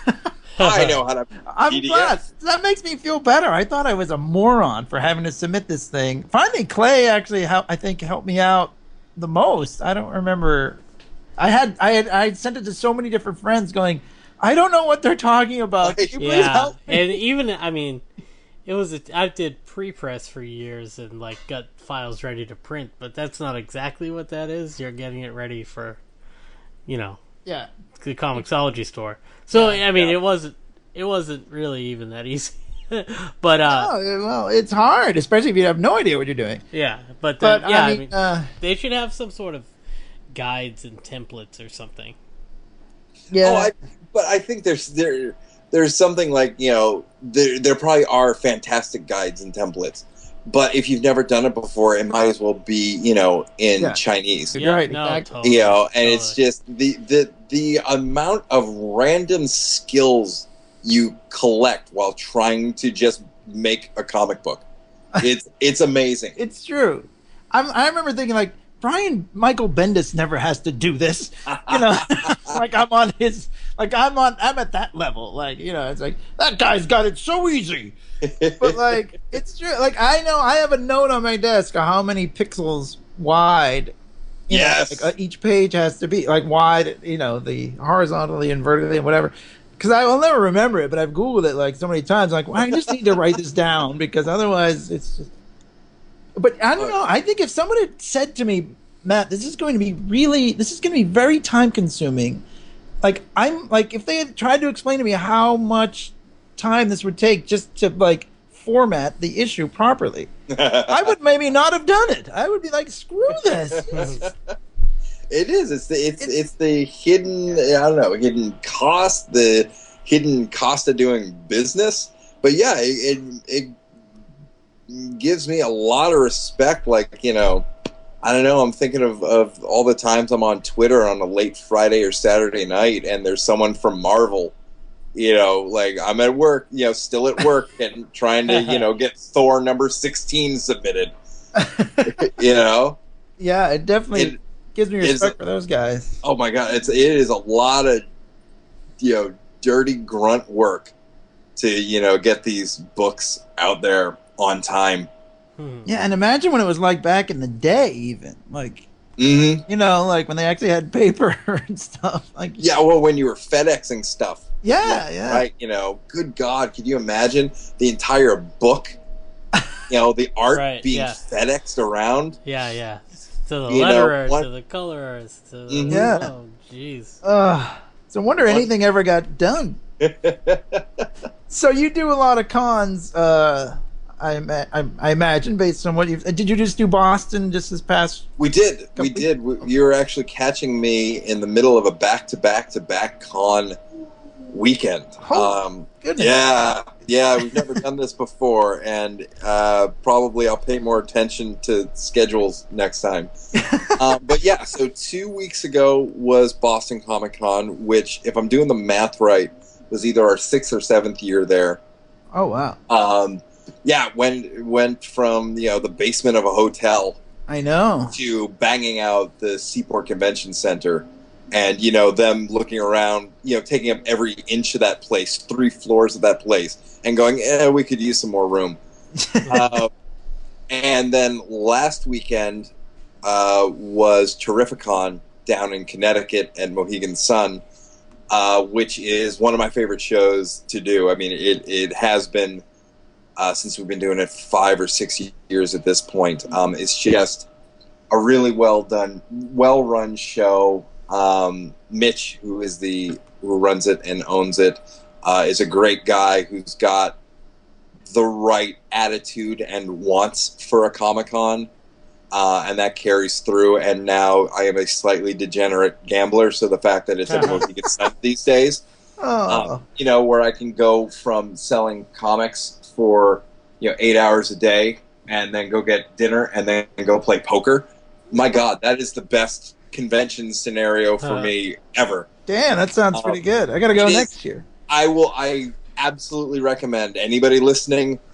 I know how to I'm P D F. glad. That makes me feel better. I thought I was a moron for having to submit this thing. Finally, Clay actually, hel- I think, helped me out the most. I don't remember. I had, I had, I had sent it to so many different friends, going, I don't know what they're talking about. Can you please Yeah, help me? and even I mean, it was a, I did pre-press for years and like got files ready to print, but that's not exactly what that is. You're getting it ready for, you know, Yeah. the Comixology store. So I mean, yeah. it wasn't it wasn't really even that easy. But uh, Oh, well, it's hard, especially if you have no idea what you're doing. yeah, but, then, But yeah, I mean, uh, they should have some sort of guides and templates or something. yeah. Oh, I, but I think there's there there's something like, you know, there there probably are fantastic guides and templates, but if you've never done it before, it might as well be, you know, in Yeah. Chinese. You're right, no, exactly. totally, You know, and it's totally. just the the the amount of random skills you collect while trying to just make a comic book. It's it's amazing. It's true. I'm, I remember thinking, like, Brian Michael Bendis never has to do this. You know, like I'm on his, like I'm on, I'm at that level. Like, you know, it's like, that guy's got it so easy. But, like, it's true. Like, I know I have a note on my desk of how many pixels wide, you know, Yes. like, uh, each page has to be, like, wide, you know, the horizontally and vertically and whatever. Because I will never remember it, but I've Googled it, like, so many times. Like, well, I just need to write this down because otherwise it's just. But I don't know. I think if someone had said to me, Matt, this is going to be really, this is going to be very time consuming. Like, I'm, like, if they had tried to explain to me how much time this would take just to, like, format the issue properly, I would maybe not have done it. I would be like, screw this. It is. It's the it's It's- it's the hidden. I don't know, hidden cost, the hidden cost of doing business. But yeah, it it, it gives me a lot of respect. Like, you know, I don't know. I'm thinking of of all the times I'm on Twitter on a late Friday or Saturday night, and there's someone from Marvel. You know, like I'm at work, you know, still at work and trying to, you know, get Thor number sixteen submitted. You know. Yeah, it definitely It- gives me it's- respect for those guys. Oh my god, it's it is a lot of, you know, dirty grunt work to, you know, get these books out there on time. Hmm. Yeah, and imagine when it was like back in the day, even like Mm-hmm. you know, like when they actually had paper and stuff. Like, Yeah, well, when you were FedExing stuff, yeah, yeah. right? You know, good God, could you imagine the entire book? You know, the art Right, being yeah. FedExed around. Yeah, yeah. To the You know, letterer, one- to the colorers, to the, Mhm. Yeah. oh, jeez. Uh, so I wonder anything ever got done. So you do a lot of cons, uh, I, ima- I, I imagine, based on what you did. You just do Boston just this past? We did. We Complete- did. We, you were actually catching me in the middle of a back-to-back-to-back con weekend. Oh, Um, Goodness. yeah, yeah, we've never done this before, and uh, probably I'll pay more attention to schedules next time. um, but yeah, so two weeks ago was Boston Comic Con, which, if I'm doing the math right, was either our sixth or seventh year there. Oh wow, Um, yeah, went went from, you know, the basement of a hotel I know. to banging out the Seaport Convention Center, and, you know, them looking around, you know, taking up every inch of that place, three floors of that place, and going, eh, we could use some more room. uh, and then last weekend uh, was Terrificon down in Connecticut at Mohegan Sun, uh, which is one of my favorite shows to do. I mean, it, it has been uh, since we've been doing it five or six years at this point. Um, it's just a really well done, well run show. Um, Mitch, who is the who runs it and owns it, uh, is a great guy who's got the right attitude and wants for a Comic-Con, uh, and that carries through. And now I am a slightly degenerate gambler, so the fact that it's at Mohegan Sun these days, Oh, um, you know, where I can go from selling comics for, you know, eight hours a day and then go get dinner and then go play poker. My God, that is the best convention scenario for Huh. me ever. damn, that sounds pretty good. I gotta go it is- next year. I will. I absolutely recommend anybody listening.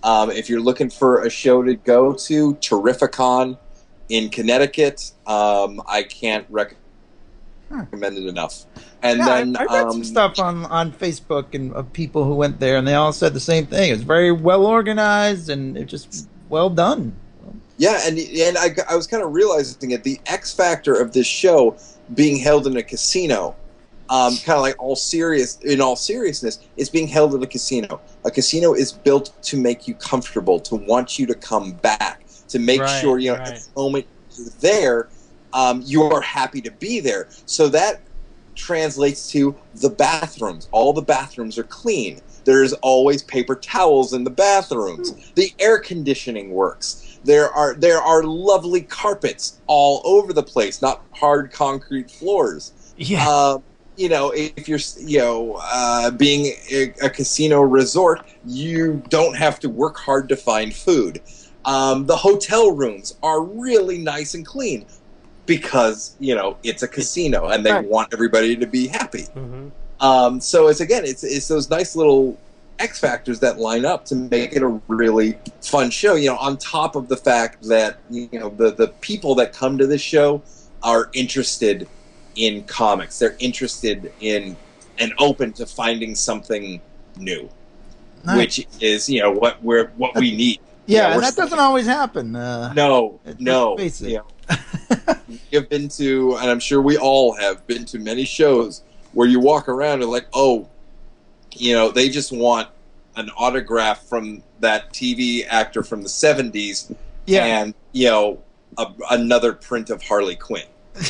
Um, if you're looking for a show to go to, Terrificon in Connecticut. Um, I can't rec- Huh. recommend it enough. And Yeah, then I, I read um, some stuff on, on Facebook and of people who went there, and they all said the same thing. It was very well organized and it just well done. Yeah, and and I, I was kind of realizing it. The X factor of this show being held in a casino, um, kind of like all serious. In all seriousness, it's being held in a casino. A casino is built to make you comfortable, to want you to come back, to make Right, sure you know right. at the moment you're there, um, you are happy to be there. So that translates to the bathrooms. All the bathrooms are clean. There's always paper towels in the bathrooms. The air conditioning works. There are there are lovely carpets all over the place, not hard concrete floors. Yeah. Um, you know, if you're you know uh, being a, a casino resort, you don't have to work hard to find food. Um, the hotel rooms are really nice and clean because you know it's a casino and they Right. want everybody to be happy. Mm-hmm. Um, so it's again, it's it's those nice little X factors that line up to make it a really fun show. You know, on top of the fact that you know the the people that come to this show are interested in comics. They're interested in and open to finding something new, Nice. which is you know what we're what we need. yeah, we're and that still- doesn't always happen. Uh, No, Let's no. face it. You know, you've been to, and I'm sure we all have been to many shows where you walk around and like, oh, you know, they just want an autograph from that T V actor from the seventies, yeah. and you know, a, another print of Harley Quinn.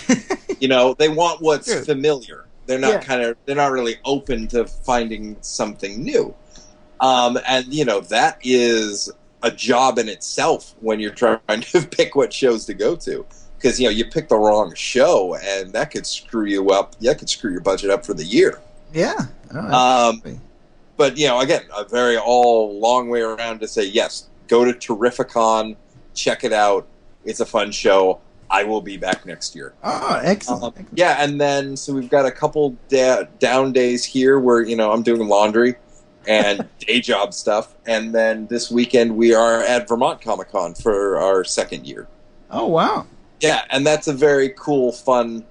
You know, they want what's Dude. familiar. They're not Yeah. kind of, they're not really open to finding something new. Um, and you know, that is a job in itself when you're trying to pick what shows to go to. Because, you know, you pick the wrong show and that could screw you up. That could screw your budget up for the year. yeah. Oh, Um, absolutely. but, you know, again, a very all long way around to say, yes, go to Terrificon, check it out. It's a fun show. I will be back next year. oh, excellent. Um, excellent. yeah, and then, so we've got a couple da- down days here where, you know, I'm doing laundry and day job stuff. And then this weekend we are at Vermont Comic Con for our second year. Oh, wow. Yeah, and that's a very cool, fun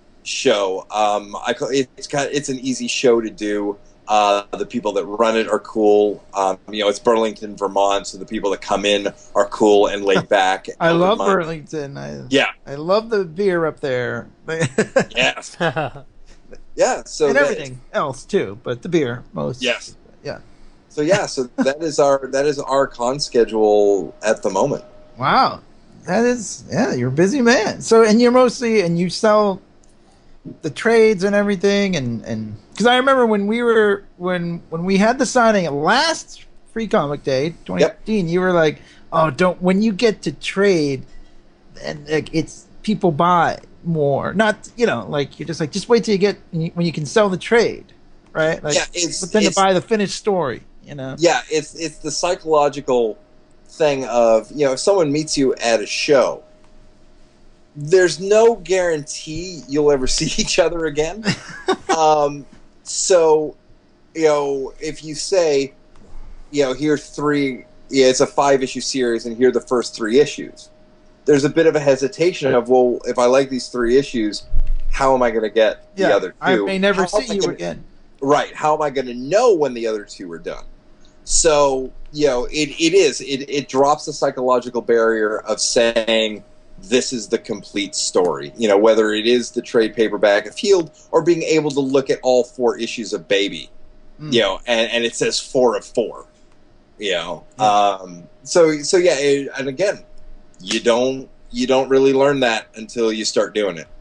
show. Um, I call, it's kind of, it's an easy show to do. Uh, the people that run it are cool. Um, you know, it's Burlington, Vermont, so the people that come in are cool and laid back. I love Vermont. Burlington. I, Yeah, I love the beer up there. yes, yeah. So and that- everything else, too, but the beer most. Yes. Yeah. So yeah, so that is our that is our con schedule at the moment. Wow. That is, yeah, you're a busy man. So, and you're mostly, and you sell the trades and everything, and, and, because I remember when we were, when, when we had the signing at last Free Comic Day, twenty fifteen, you were like, oh, don't, when you get to trade, and like, it's, people buy more. Not, you know, like, you're just like, just wait till you get, when you can sell the trade, right? Like, Yeah, it's- but then to it's- buy the finished story, you know? Yeah, it's it's the psychological thing of, you know, if someone meets you at a show, there's no guarantee you'll ever see each other again. um, so, you know, if you say, you know, here are three, yeah, it's a five issue series, and here are the first three issues. There's a bit of a hesitation of, well, if I like these three issues, how am I going to get Yeah, the other two? I may never How am see I you gonna- again. Right. How am I going to know when the other two are done? So, you know, it, it is. It, it drops the psychological barrier of saying this is the complete story. You know, whether it is the trade paperback of Field or being able to look at all four issues of Baby, Mm. you know, and, and it says four of four, you know. Um, so, so yeah, it, and again, you don't, you don't really learn that until you start doing it.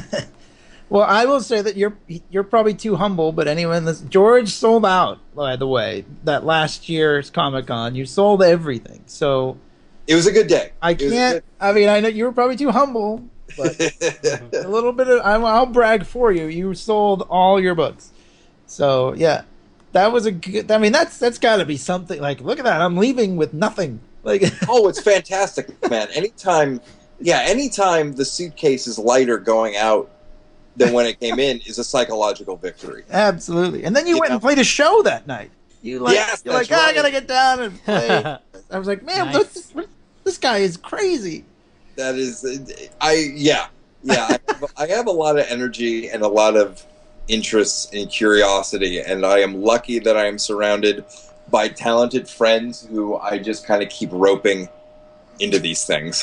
Well, I will say that you're you're probably too humble, but anyone this George sold out, by the way, that last year's Comic Con. You sold everything. So It was a good day. I It was a can't I mean, I know you were probably too humble, but good- a little bit of I, I'll brag for you. You sold all your books. So, yeah. That was a good I mean, that's that's got to be something like look at that. I'm leaving with nothing. Like Oh, it's fantastic, man. Anytime, yeah, anytime the suitcase is lighter going out than when it came in is a psychological victory. absolutely. And then you, You went know? and played a show that night. You like Yes, you're like, that's "Ah, I right. got to get down and play." I was like, man, Nice. this, this guy is crazy. That is, I yeah, yeah. I have, I have a lot of energy and a lot of interests and curiosity, and I am lucky that I am surrounded by talented friends who I just kind of keep roping into these things.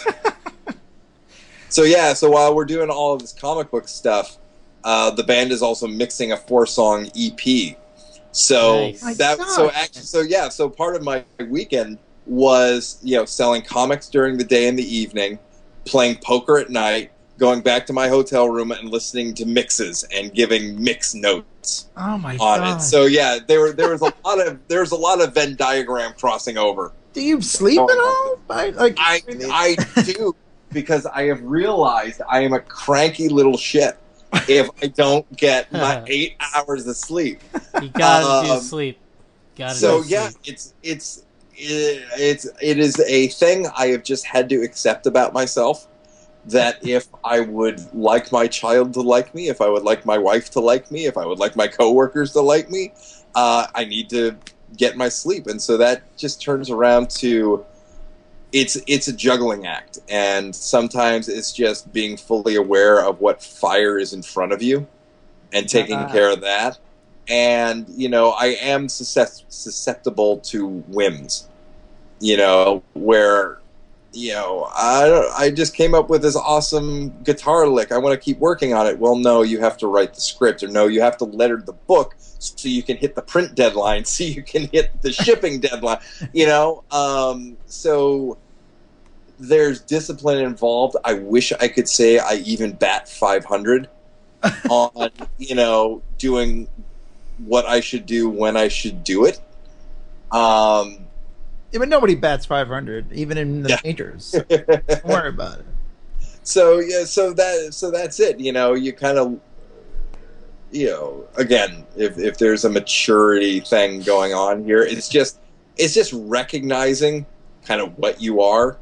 So yeah, so while we're doing all of this comic book stuff, uh, the band is also mixing a four-song E P. So Nice. that My so gosh. actually so yeah, so part of my weekend was, you know, selling comics during the day and the evening, playing poker at night, going back to my hotel room and listening to mixes and giving mix notes Oh my on god! it. So yeah, there were there was a lot of there was a lot of Venn diagram crossing over. Do you sleep at all? I, like, I I do, because I have realized I am a cranky little shit if I don't get my eight hours of sleep. You gotta Um, do sleep. Gotta So do yeah, sleep. it's it's it's it is a thing I have just had to accept about myself, that if I would like my child to like me, if I would like my wife to like me, if I would like my coworkers to like me, uh, I need to get my sleep. And so that just turns around to it's it's a juggling act, and sometimes it's just being fully aware of what fire is in front of you and taking Ah. care of that. And you know, I am suscept- susceptible to whims, you know, where you know I don't, I just came up with this awesome guitar lick, I want to keep working on it. Well, no, you have to write the script, or no, you have to letter the book so you can hit the print deadline, so you can hit the shipping deadline, you know. Um, so there's discipline involved. I wish I could say I even bat five hundred on, you know, doing what I should do when I should do it. Um, Yeah, but nobody bats five hundred, even in the Yeah. majors. So don't worry about it. so yeah, so that so that's it. You know, you kind of, you know, again, if if there's a maturity thing going on here, it's just it's just recognizing kind of what you are,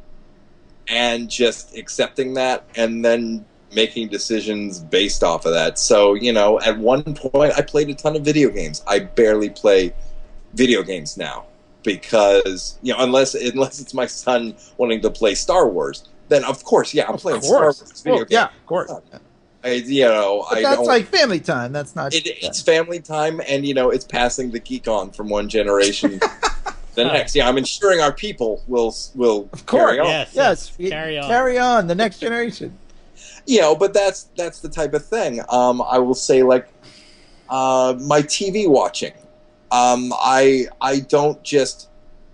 and just accepting that, and then making decisions based off of that. So, you know, at one point I played a ton of video games. I barely play video games now, because, you know, unless unless it's my son wanting to play Star Wars, then of course, yeah, I'm Of playing Star course. Wars video Well, games. yeah, of course. I, you know, But I that's don't. like family time. That's not. It, it's family time, and you know, it's passing the geek on from one generation to the next. Yeah, I'm ensuring our people will will Of course. carry on. Yes, Yes, yes. Carry on. Carry on. The next generation. You know, but that's that's the type of thing. Um, I will say, like, uh, my T V watching. Um, I I don't just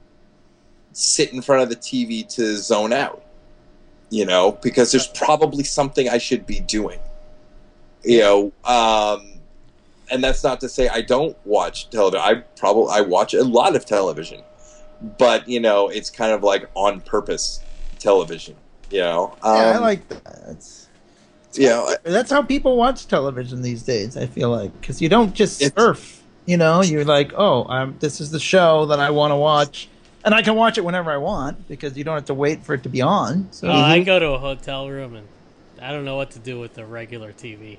sit in front of the T V to zone out. You know, because there's probably something I should be doing. You know, um, and that's not to say I don't watch television. I probably I watch a lot of television, but you know, it's kind of like on purpose television. You know, um, Yeah, I like that. That's, you know, that's how people watch television these days. I feel like, because you don't just It's- surf. You know, you're like, oh, um, this is the show that I want to watch, and I can watch it whenever I want because you don't have to wait for it to be on. So Oh, I go to a hotel room and I don't know what to do with the regular T V.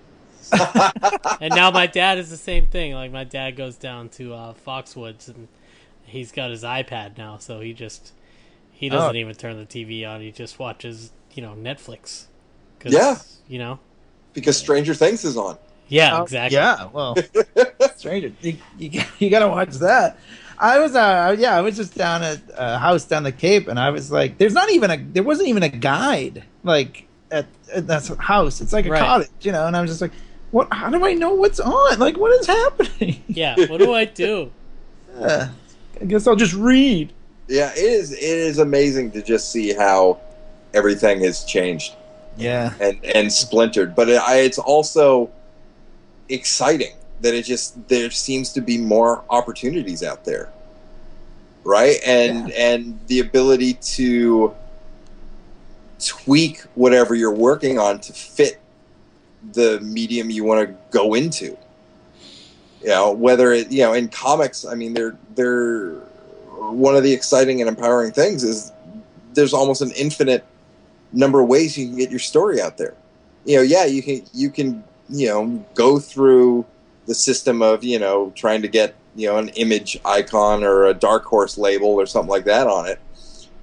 And now my dad is the same thing. Like, my dad goes down to uh, Foxwoods and he's got his iPad now, so he just he doesn't Oh. even turn the T V on. He just watches, you know, Netflix. 'Cause, Yeah. you know. because Stranger Things is on. Yeah, Oh, exactly. Yeah, well, stranger, you, you, you got to watch that. I was, uh, yeah, I was just down at a house down the Cape, and I was like, "There's not even a, there wasn't even a guide like at, at that house. It's like a Right. cottage, you know." And I was just like, "What? How do I know what's on? Like, what is happening?" Yeah, what do I do? Uh, I guess I'll just read. Yeah, it is. It is amazing to just see how everything has changed Yeah, and and splintered. But it, I, it's also exciting that it just there seems to be more opportunities out there, right? And and the ability to tweak whatever you're working on to fit the medium you want to go into. You know, whether it, you know, in comics, I mean, they're they're one of the exciting and empowering things is there's almost an infinite number of ways you can get your story out there. You know, yeah, you can you can you know go through the system of you know trying to get you know an image icon or a Dark Horse label or something like that on it,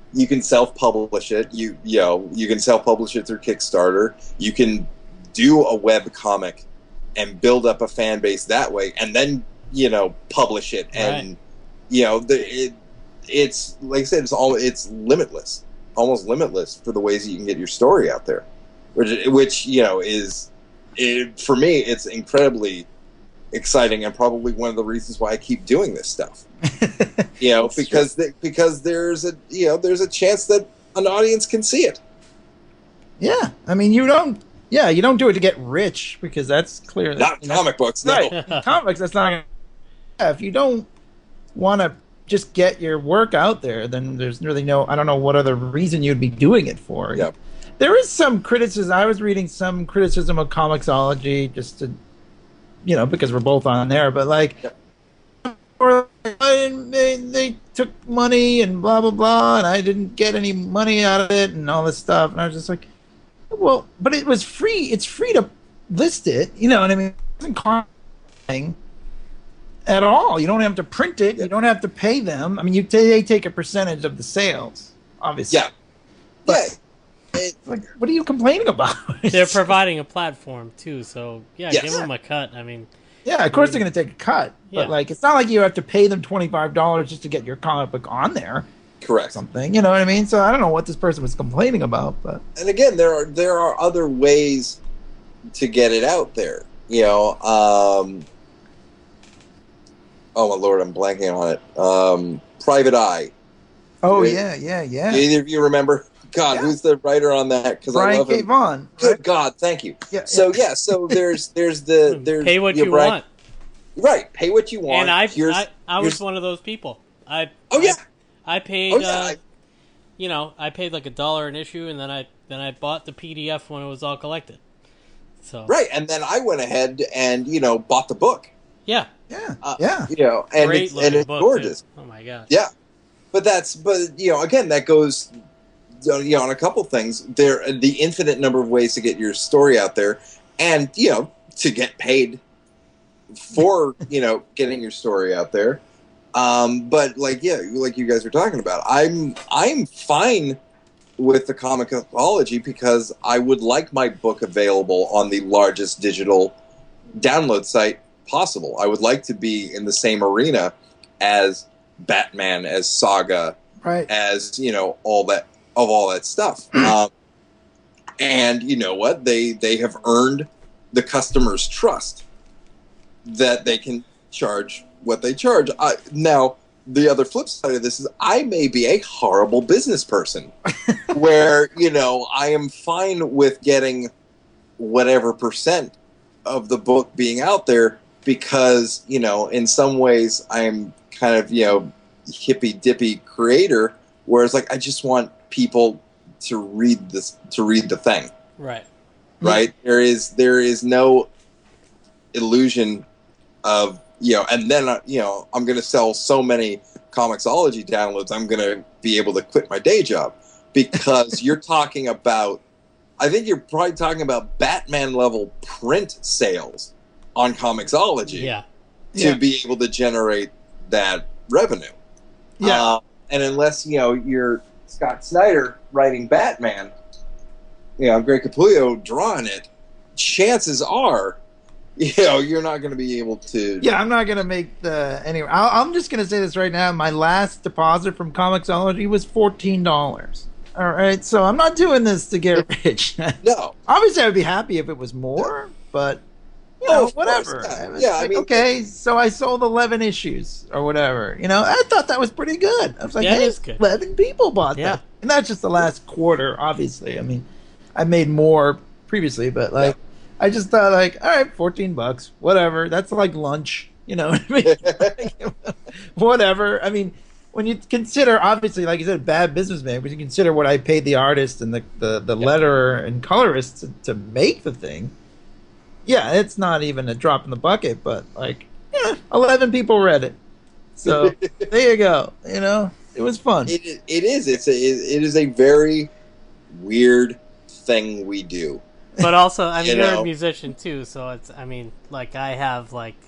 You can self-publish it. You you know you can self-publish it through Kickstarter. You can do a web comic and build up a fan base that way, and then you know publish it. And Right. you know the, it, it's like I said, it's all it's limitless, almost limitless for the ways that you can get your story out there, which which you know is it, for me it's incredibly exciting and probably one of the reasons why I keep doing this stuff. You know, because the, because there's a you know there's a chance that an audience can see it. Yeah, I mean, you don't. Yeah, you don't do it to get rich because that's clear. Not you know, comic books, no. right? In comics, that's not. Gonna, yeah, if you don't want to just get your work out there, then there's really no. I don't know what other reason you'd be doing it for. Yep. There is some criticism. I was reading some criticism of Comixology just to, you know, because we're both on there, but like. Yep. Or they, they took money and blah blah blah, and I didn't get any money out of it and all this stuff, and I was just like, well, but it was free. It's free to list it, you know what I mean? It wasn't costing at all. You don't have to print it. Yeah. You don't have to pay them. I mean, you they take a percentage of the sales, obviously. Yeah, But yeah. It, like, what are you complaining about? They're providing a platform too, so yeah, Yes. give them a cut. I mean, yeah, of course they're going to take a cut, but Yeah. like, it's not like you have to pay them twenty-five dollars just to get your comic book on there. correct. Something, you know what I mean? So I don't know what this person was complaining about, but And again, there are there are other ways to get it out there. You know, um, oh my lord, I'm blanking on it. Um, Private Eye. oh Right. yeah, yeah, yeah. Do either of you remember? God, Yeah. who's the writer on that? Because I Brian love K. him. Vaughan. Good right? God, thank you. Yeah, So yeah, so there's there's the there's pay what know, you Brian- want. Right, pay what you want. And I, Here's- I, I was here's- one of those people. I Oh yeah, I, I paid, oh yeah. uh, I- you know, I paid like a dollar an issue, and then I then I bought the P D F when it was all collected. So right, and then I went ahead and you know bought the book. yeah, Yeah, Uh, yeah. You know, and great it's and looking it's book, gorgeous. too. Oh my god. Yeah, but that's but you know again that goes you know on a couple things. There the infinite number of ways to get your story out there, and you know to get paid for you know getting your story out there. Um, but like yeah, like you guys were talking about, I'm I'm fine with the Comixology because I would like my book available on the largest digital download site possible. I would like to be in the same arena as Batman, as Saga, Right. as you know all that of all that stuff. um, and you know what? They they have earned the customer's trust that they can charge what they charge. I, now, the other flip side of this is I may be a horrible business person, where you know I am fine with getting whatever percent of the book being out there because you know in some ways I'm kind of you know hippy dippy creator, whereas like I just want people to read this to read the thing. Right. Right? There is there is no illusion of you know, and then uh, you know, I'm going to sell so many Comixology downloads, I'm going to be able to quit my day job because you're talking about. I think you're probably talking about Batman level print sales on Comixology Yeah. to Yeah. be able to generate that revenue. Yeah. Uh, and unless you know you're Scott Snyder writing Batman, you know Greg Capullo drawing it, chances are, you know, you're not going to be able to. Yeah, I'm not gonna make the anyway. I'll, I'm just gonna say this right now. My last deposit from Comixology was fourteen dollars. All right, so I'm not doing this to get rich. No. Obviously, I would be happy if it was more, but you Oh, know, of course, whatever. yeah. It was Yeah, I like, mean- okay, so I sold eleven issues or whatever. You know, I thought that was pretty good. I was like, Yeah, it hey, is good. eleven people bought Yeah. that, and that's just the last quarter. Obviously, I mean, I made more previously, but like, I just thought like, all right, fourteen bucks, whatever. That's like lunch. You know what I mean? Whatever. I mean, when you consider, obviously, like you said, bad businessman, but you consider what I paid the artist and the, the, the letterer and colorist to, to make the thing, yeah, it's not even a drop in the bucket, but like, yeah, eleven people read it. So there you go. You know, it was fun. It, it is. It's a. It is a very weird thing we do. But also, I mean, You you are know. a musician too, so it's. I mean, like I have like,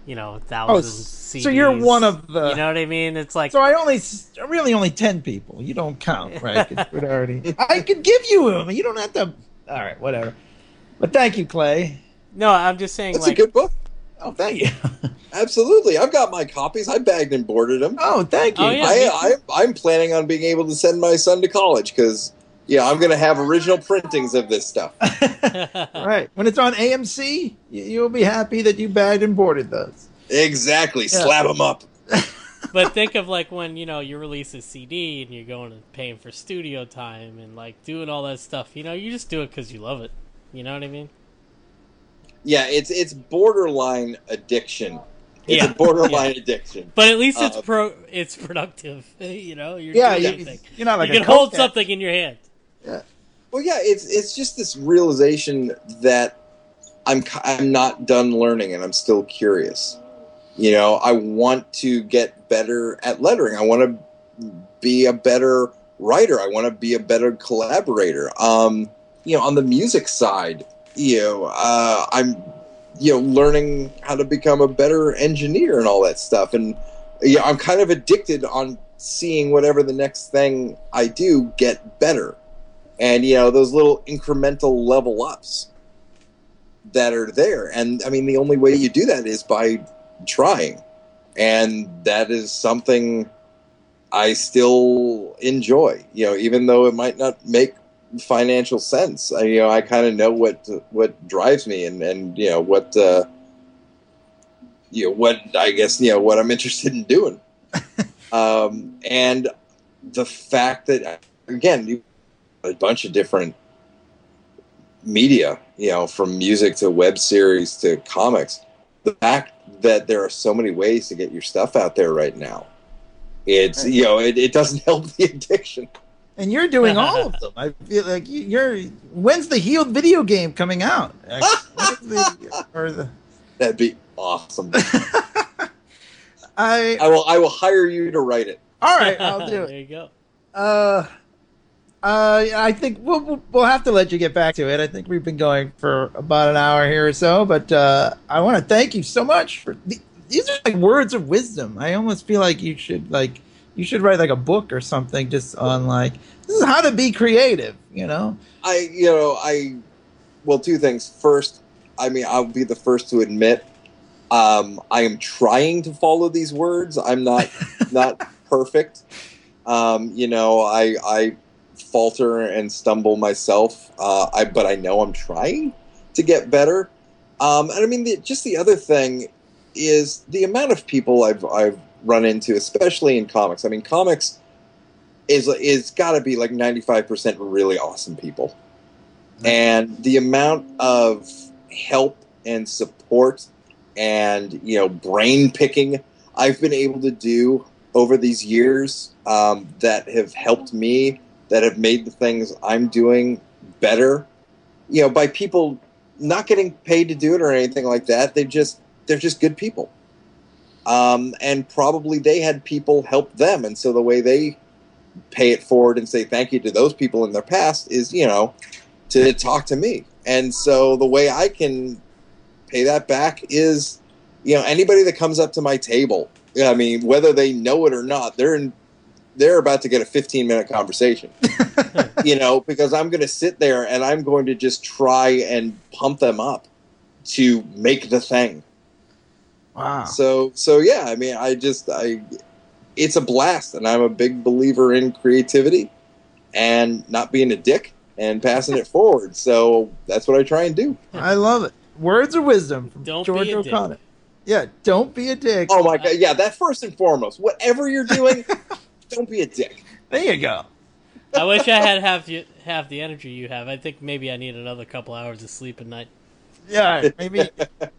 you know, Oh, thousand s- C Ds. so you're one of the. You know what I mean? It's like So I only, really only ten people. You don't count, right? 'Cause we'd already. I could give you them. You don't have to. All right, whatever. But thank you, Clay. no, I'm just saying That's like a good book. Oh, thank you. Absolutely, I've got my copies. I bagged and boarded them. Oh, thank you. Oh, yeah. me too. I, I I'm planning on being able to send my son to college because yeah, I'm going to have original printings of this stuff. Right. When it's on A M C, you, you'll be happy that you bagged and boarded those. Exactly, slap them up. But think of like when, you know, you release a C D and you're going and paying for studio time and like doing all that stuff. You know, you just do it because you love it. You know what I mean? Yeah, it's it's borderline addiction. It's Yeah. a borderline addiction. But at least it's Uh, pro. It's productive. You know, you're Yeah, doing you, something. you're not like you a can hold cokehead. something in your hand. Yeah. Well, yeah, it's it's just this realization that I'm ki- I'm not done learning and I'm still curious. You know, I want to get better at lettering. I want to be a better writer. I want to be a better collaborator. Um, you know, on the music side, you know, uh, I'm you know learning how to become a better engineer and all that stuff. And you know, I'm kind of addicted on seeing whatever the next thing I do get better. And, you know, those little incremental level ups that are there. And, I mean, the only way you do that is by trying. And that is something I still enjoy, you know, even though it might not make financial sense. I, you know, I kind of know what what drives me and, and you know, what, uh, you know, what, I guess, you know, what I'm interested in doing. um, and the fact that, again, you a bunch of different media, you know, from music to web series to comics. The fact that there are so many ways to get your stuff out there right now, it's, you know, it, it doesn't help the addiction. And you're doing all of them. I feel like you- you're. When's the Healed video game coming out? Actually, the, or the, That'd be awesome. I. I will, I will hire you to write it. All right, I'll do There it. you go. Uh, uh, I think we'll, we'll we'll have to let you get back to it. I think we've been going for about an hour here or so, but uh, I want to thank you so much for the, these are like words of wisdom. I almost feel like you should like you should write like a book or something just on like this is how to be creative. You know? I, you know, I, well, two things. First, I mean, I'll be the first to admit, um, I am trying to follow these words. I'm not, not perfect. Um, you know, I, I falter and stumble myself. Uh, I, but I know I'm trying to get better. Um, and I mean, the, just the other thing is the amount of people I've, I've run into, especially in comics. I mean, comics is is got to be like ninety-five percent really awesome people. And the amount of help and support and, you know, brain picking I've been able to do over these years um, that have helped me, that have made the things I'm doing better, you know, by people not getting paid to do it or anything like that. They just, they're just good people. Um, and probably they had people help them. And so the way they pay it forward and say thank you to those people in their past is, you know, to talk to me. And so the way I can pay that back is, you know, anybody that comes up to my table, I mean, whether they know it or not, they're in, they're about to get a fifteen minute conversation, you know, because I'm going to sit there and I'm going to just try and pump them up to make the thing. Wow. So, so yeah, I mean, I just, I, it's a blast, and I'm a big believer in creativity and not being a dick and passing it forward. So that's what I try and do. I love it. Words of wisdom from Don't George be a dick. O'Connor. Yeah, don't be a dick. Oh my God. Yeah. That first and foremost, whatever you're doing, don't be a dick. There you go. I wish I had half you, half the energy you have. I think maybe I need another couple hours of sleep at night. Yeah, maybe.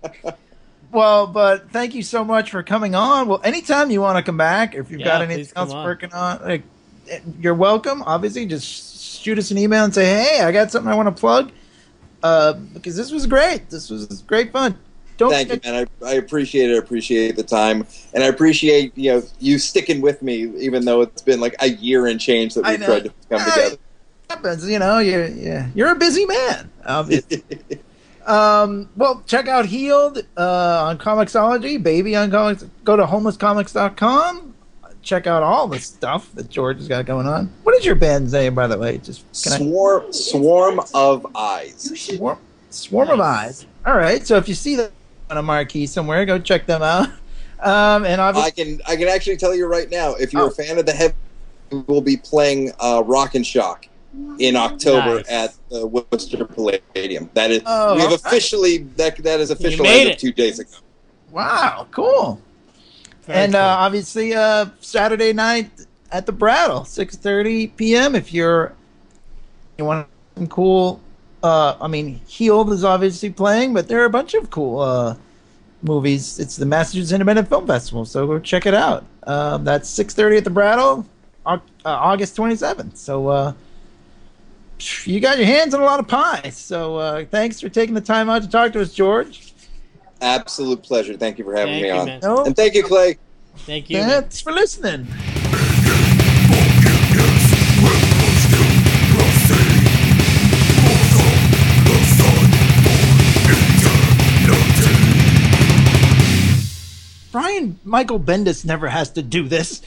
Well, but thank you so much for coming on. Well, anytime you want to come back, if you've Yeah, got please anything come else on. working on, like, you're welcome. Obviously, just shoot us an email and say, "Hey, I got something I want to plug," uh, because this was great. This was great fun. Don't Thank you, man. I, I appreciate it. I appreciate the time, and I appreciate you know you sticking with me, even though it's been like a year and change that I we've know. tried to come I- together. happens, you know. You yeah, you're a busy man, obviously. Um, well, check out Healed uh, on Comixology, Baby on Comics. Go to homeless comics dot com. Check out all the stuff that George has got going on. What is your band's name, by the way? Just can Swarm, Swarm of Eyes. I, Swarm, Swarm of Eyes. All right. So if you see them on a marquee somewhere, go check them out. Um, and obviously, I can I can actually tell you right now, if you're Oh. a fan of the heavy, we'll be playing uh, Rock and Shock in October Nice. at the Worcester Palladium. That is, Oh, we have okay. officially that that is official made as of it. two days ago. wow, cool. Very and cool. uh, obviously, uh, Saturday night at the Brattle, six thirty p.m. If you're you want some cool, uh, I mean, Healed is obviously playing, but there are a bunch of cool uh, movies. It's the Massachusetts Independent Film Festival, so go check it out. Um, that's six thirty at the Brattle, Au- uh, August twenty-seventh. So uh, you got your hands on a lot of pie. So uh, thanks for taking the time out to talk to us, George. Absolute pleasure. Thank you for having Thank me you, on. man. No, And thank you, Clay. Thank you. man. thanks for listening. Brian Michael Bendis never has to do this.